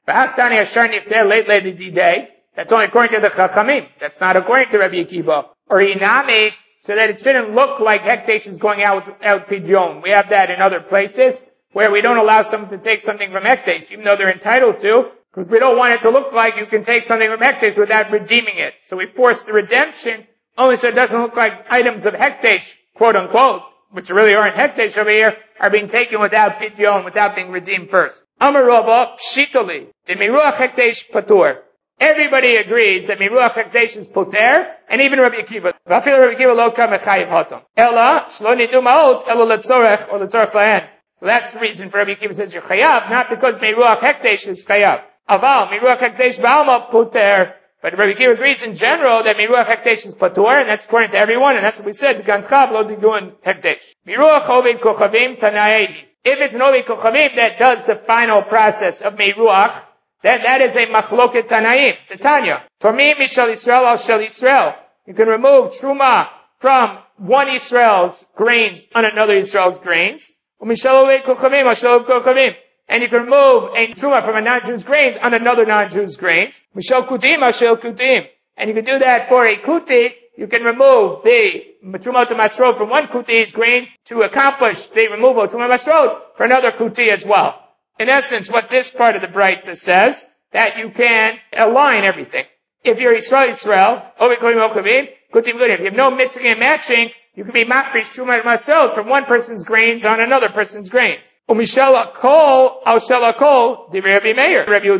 That's only according to the Chachamim. That's not according to Rabbi Akiva. Or Inami, so that it shouldn't look like Hekdesh is going out without Pidyon. We have that in other places, where we don't allow someone to take something from Hekdesh, even though they're entitled to, because we don't want it to look like you can take something from Hekdesh without redeeming it. So we force the redemption, only so it doesn't look like items of Hekdesh, quote unquote, which really aren't Hekdesh over here, are being taken without Pidyon, without being redeemed first. Amar Rava, Pshitali, de Miruach Hekdesh Patur. Everybody agrees that Miruach Hekdesh is poter, and even Rabbi Akiva. V'afil Rabbi Akiva lo kam mechayiv hatam. Ela, shlo nitnu ma'ot, elo letzorech, or letzorech lahen. So that's the reason for Rabbi Akiva says you're chayav, not because Miruach Hekdesh is chayav. Aval, Miruach Hekdesh ba'alma poter. But Rabbi Akiva agrees in general that Miruach Hekdesh is patur, and that's according to everyone, and that's what we said, Ganchav lo digun Hekdesh. Miruach ovid kochavim tanaehi. If it's an ovid kochavim that does the final process of Miruach, then that is a machloket tanaim, Titania. Tormi mishal Yisrael al shel Yisrael. You can remove truma from one Yisrael's grains on another Yisrael's grains. Umishal oved kochavim al shel kochavim. And you can remove a truma from a non-Jew's grains on another non-Jew's grains. Mishal kutim al shel kutim. And you can do that for a kuti. You can remove the truma to masrot from one kuti's grains to accomplish the removal of truma masrot for another kuti as well. In essence, what this part of the Braita says, that you can align everything. If you're Yisrael, Yisrael, if you have no mixing and matching, you can be mafresh truma masrot from one person's grains on another person's grains. Umishel kol al shel kol divrei Rabbi Meir, Rabbi Yehuda.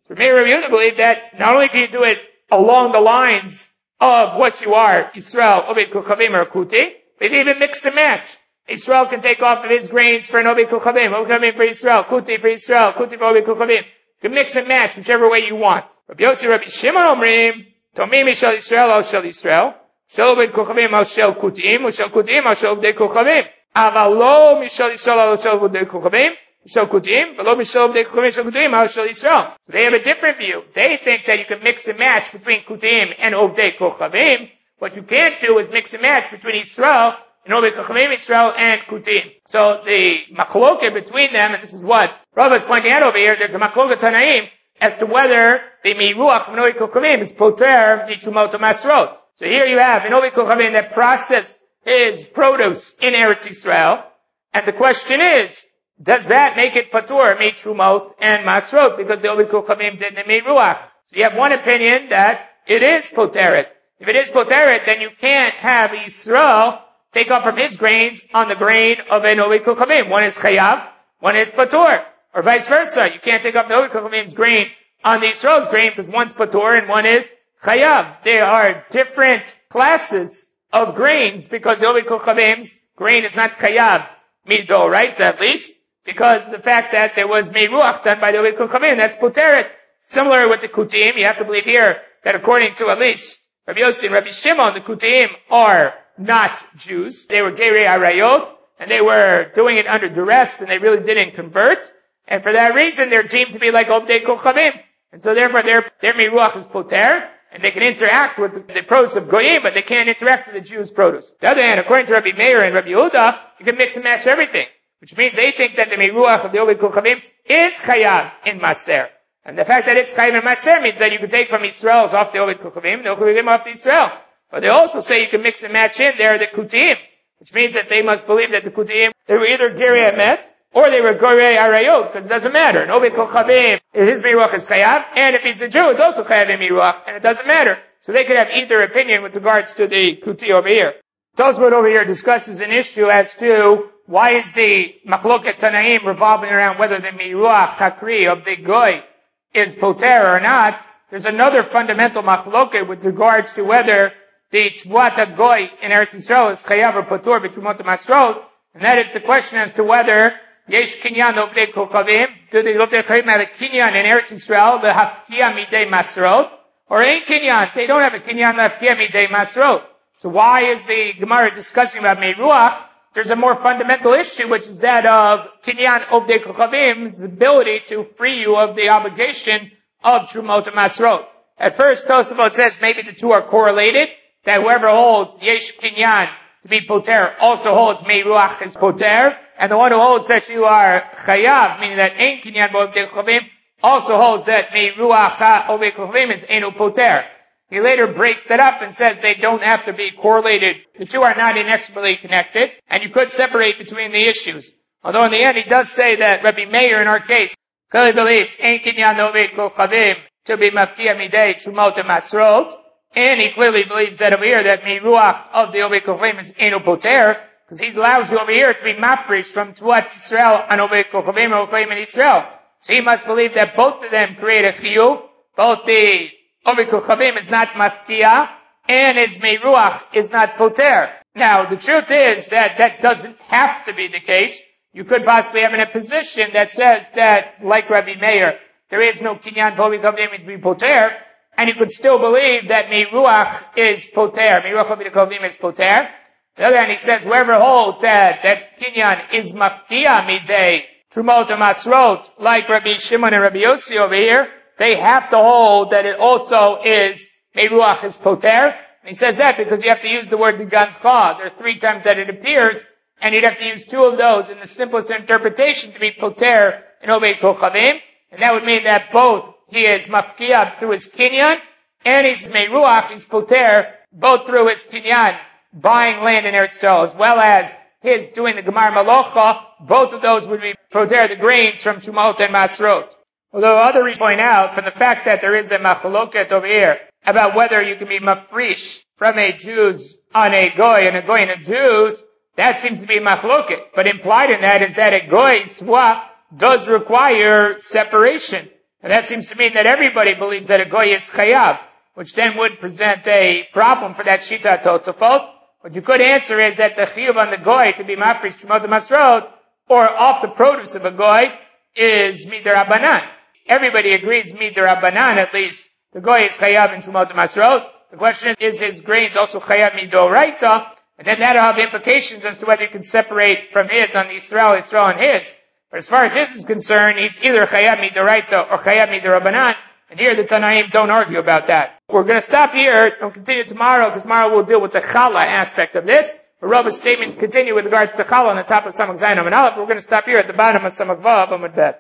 So Meir and Rabbi Yehuda believe that not only can you do it along the lines of what you are, Yisrael, Obed Kochavim, or Kuti, but you even mix and match. Yisrael can take off of his grains for an Obed Kochavim, Obed Kochavim for Yisrael, Kuti for Yisrael, Kuti for Obed Kochavim. You can mix and match whichever way you want. Rabbi Yossi, Rabbi Shimon Omrim, Tomim Shel Yisrael al Shel Yisrael, Shel Obed Kochavim al Shel Kutim, Shel Kutim al Shel Obed Kochavim. Aval lo Mishel Yisrael al Shel Obed Kochavim, Shel Kutim, but lo Mishel Obed Kochavim Shel Kutim al Shel Yisrael. So they have a different view. They think that you can mix and match between Kutim and Obed Kochavim. What you can't do is mix and match between Yisrael and Obed Kochavim, Yisrael, and Kutim. So the machloket between them, and this is what Rav is pointing out over here, there's a machloket Tanaim as to whether the miruach of Obed Kochavim is poter mitrumot masrot. So here you have an Obed Kochavim that processed his produce in Eretz Yisrael, and the question is, does that make it patur mitrumot and masrot because the Obed Kochavim did the miruach? So you have one opinion that it is poteret. If it is poteret, then you can't have Yisrael take off from his grains on the grain of an Obed Kochavim. One is chayav, one is patur. Or vice versa. You can't take off the Obed Kochavim's grain on the Yisrael's grain because one's patur and one is chayav. They are different classes of grains because the Obed Kochavim's grain is not chayav mido, right? At least because the fact that there was miruach done by the Obed Kochavim, that's poteret. Similar with the Kutim, you have to believe here that according to at least Rabbi Yossi and Rabbi Shimon, the Kutim are not Jews. They were Gerei Arayot, and they were doing it under duress, and they really didn't convert. And for that reason, they're deemed to be like Obdei Kochavim. And so therefore, their, their miruach is poter, and they can interact with the, the produce of Goyim, but they can't interact with the Jews' produce. On the other hand, according to Rabbi Meir and Rabbi Yehuda, you can mix and match everything. Which means they think that the miruach of the Obed Kochavim is chayav in Maser. And the fact that it's chayav in Maser means that you can take from Yisrael's off the Obed Kochavim, the Kochavim off the Yisrael. But they also say you can mix and match in there the Kutim, which means that they must believe that the Kutim, they were either Gerei Emet, or they were Gerei Arayot, because it doesn't matter. And Obed Kochavim, his miruach is chayav, and if he's a Jew, it's also chayav in miruach, and it doesn't matter. So they could have either opinion with regards to the Kuti over here. Tosfot over here discusses an issue as to why is the machloket Tanaim revolving around whether the miruach hakri of the goy is poter or not. There's another fundamental machloket with regards to whether the Tvuat Goy in Eretz Yisrael is chayav or patur b'trumot masrot, and that is the question as to whether yesh kinyan obdei kochavim, do the obdei kochavim have a kinyan in Eretz Yisrael, the hafkia midei masrot, or ain't kinyan? They don't have a kinyan hafkia midei masrot. So why is the Gemara discussing about miruach? There's a more fundamental issue, which is that of kinyan obdei kochavim's ability to free you of the obligation of trumot masrot. At first, Tosafot says maybe the two are correlated, that whoever holds yesh kinyan to be poter also holds miruach is poter, and the one who holds that you are chayav, meaning that ein kinyan obdei kochavim, also holds that miruach obdei kochavim is enu poter. He later breaks that up and says they don't have to be correlated. The two are not inexorably connected, and you could separate between the issues. Although in the end he does say that Rabbi Meir in our case clearly believes ein kinyan obdei kochavim to be mafkia midei trumot masrot, and he clearly believes that over here that miruach of the Obed Kochavim is enu poter, because he allows you over here to be mafresh from Tvuat Yisrael and Obed Kochavim or Kochavim in Israel. So he must believe that both of them create a chiyuv. Both the Obed Kochavim is not mafkia, and his miruach is not poter. Now, the truth is that that doesn't have to be the case. You could possibly have in a position that says that, like Rabbi Meir, there is no kinyan for Obed Kochavim to be poter, and you could still believe that miruach is poter. Miruach Obed Kochavim is poter. On the other hand, he says whoever holds that that kinyan is mafkia midei trumot masrot, like Rabbi Shimon and Rabbi Yossi over here, they have to hold that it also is miruach is poter. And he says that because you have to use the word gancha. There are three times that it appears, and you'd have to use two of those in the simplest interpretation to be poter in Obed Kochavim, and that would mean that both he is mafkia through his kinyan, and he's miruach, he's poter, both through his kinyan, buying land in Eretz Yisrael, as well as his doing the Gemar Malocha. Both of those would be poter the grains from Tumot and Masrot. Although others point out, from the fact that there is a machloket over here, about whether you can be mafrish from a Jews on a goy and a goy and a Jews, that seems to be machloket. But implied in that is that a goy's twa does require separation. And that seems to mean that everybody believes that a goy is chayav, which then would present a problem for that shita Tosafot. What you could answer is that the chiyuv on the goy to be mafresh Trumot Masrot, or off the produce of a goy, is midarabanan. Everybody agrees midarabanan, at least the goy is chayav in Trumot Masrot. The question is, is his grains also chayav midoraita? And then that'll have implications as to whether you can separate from his on the Yisrael, Yisrael on his. But as far as this is concerned, he's either chayav midoraita or chayav midarabanan. And here the Tanaim don't argue about that. We're going to stop here and continue tomorrow, because tomorrow we'll deal with the challah aspect of this. The Rava's statements continue with regards to challah on the top of Samach Zayin Amud Aleph. We're going to stop here at the bottom of Samach Vav Amud Bet.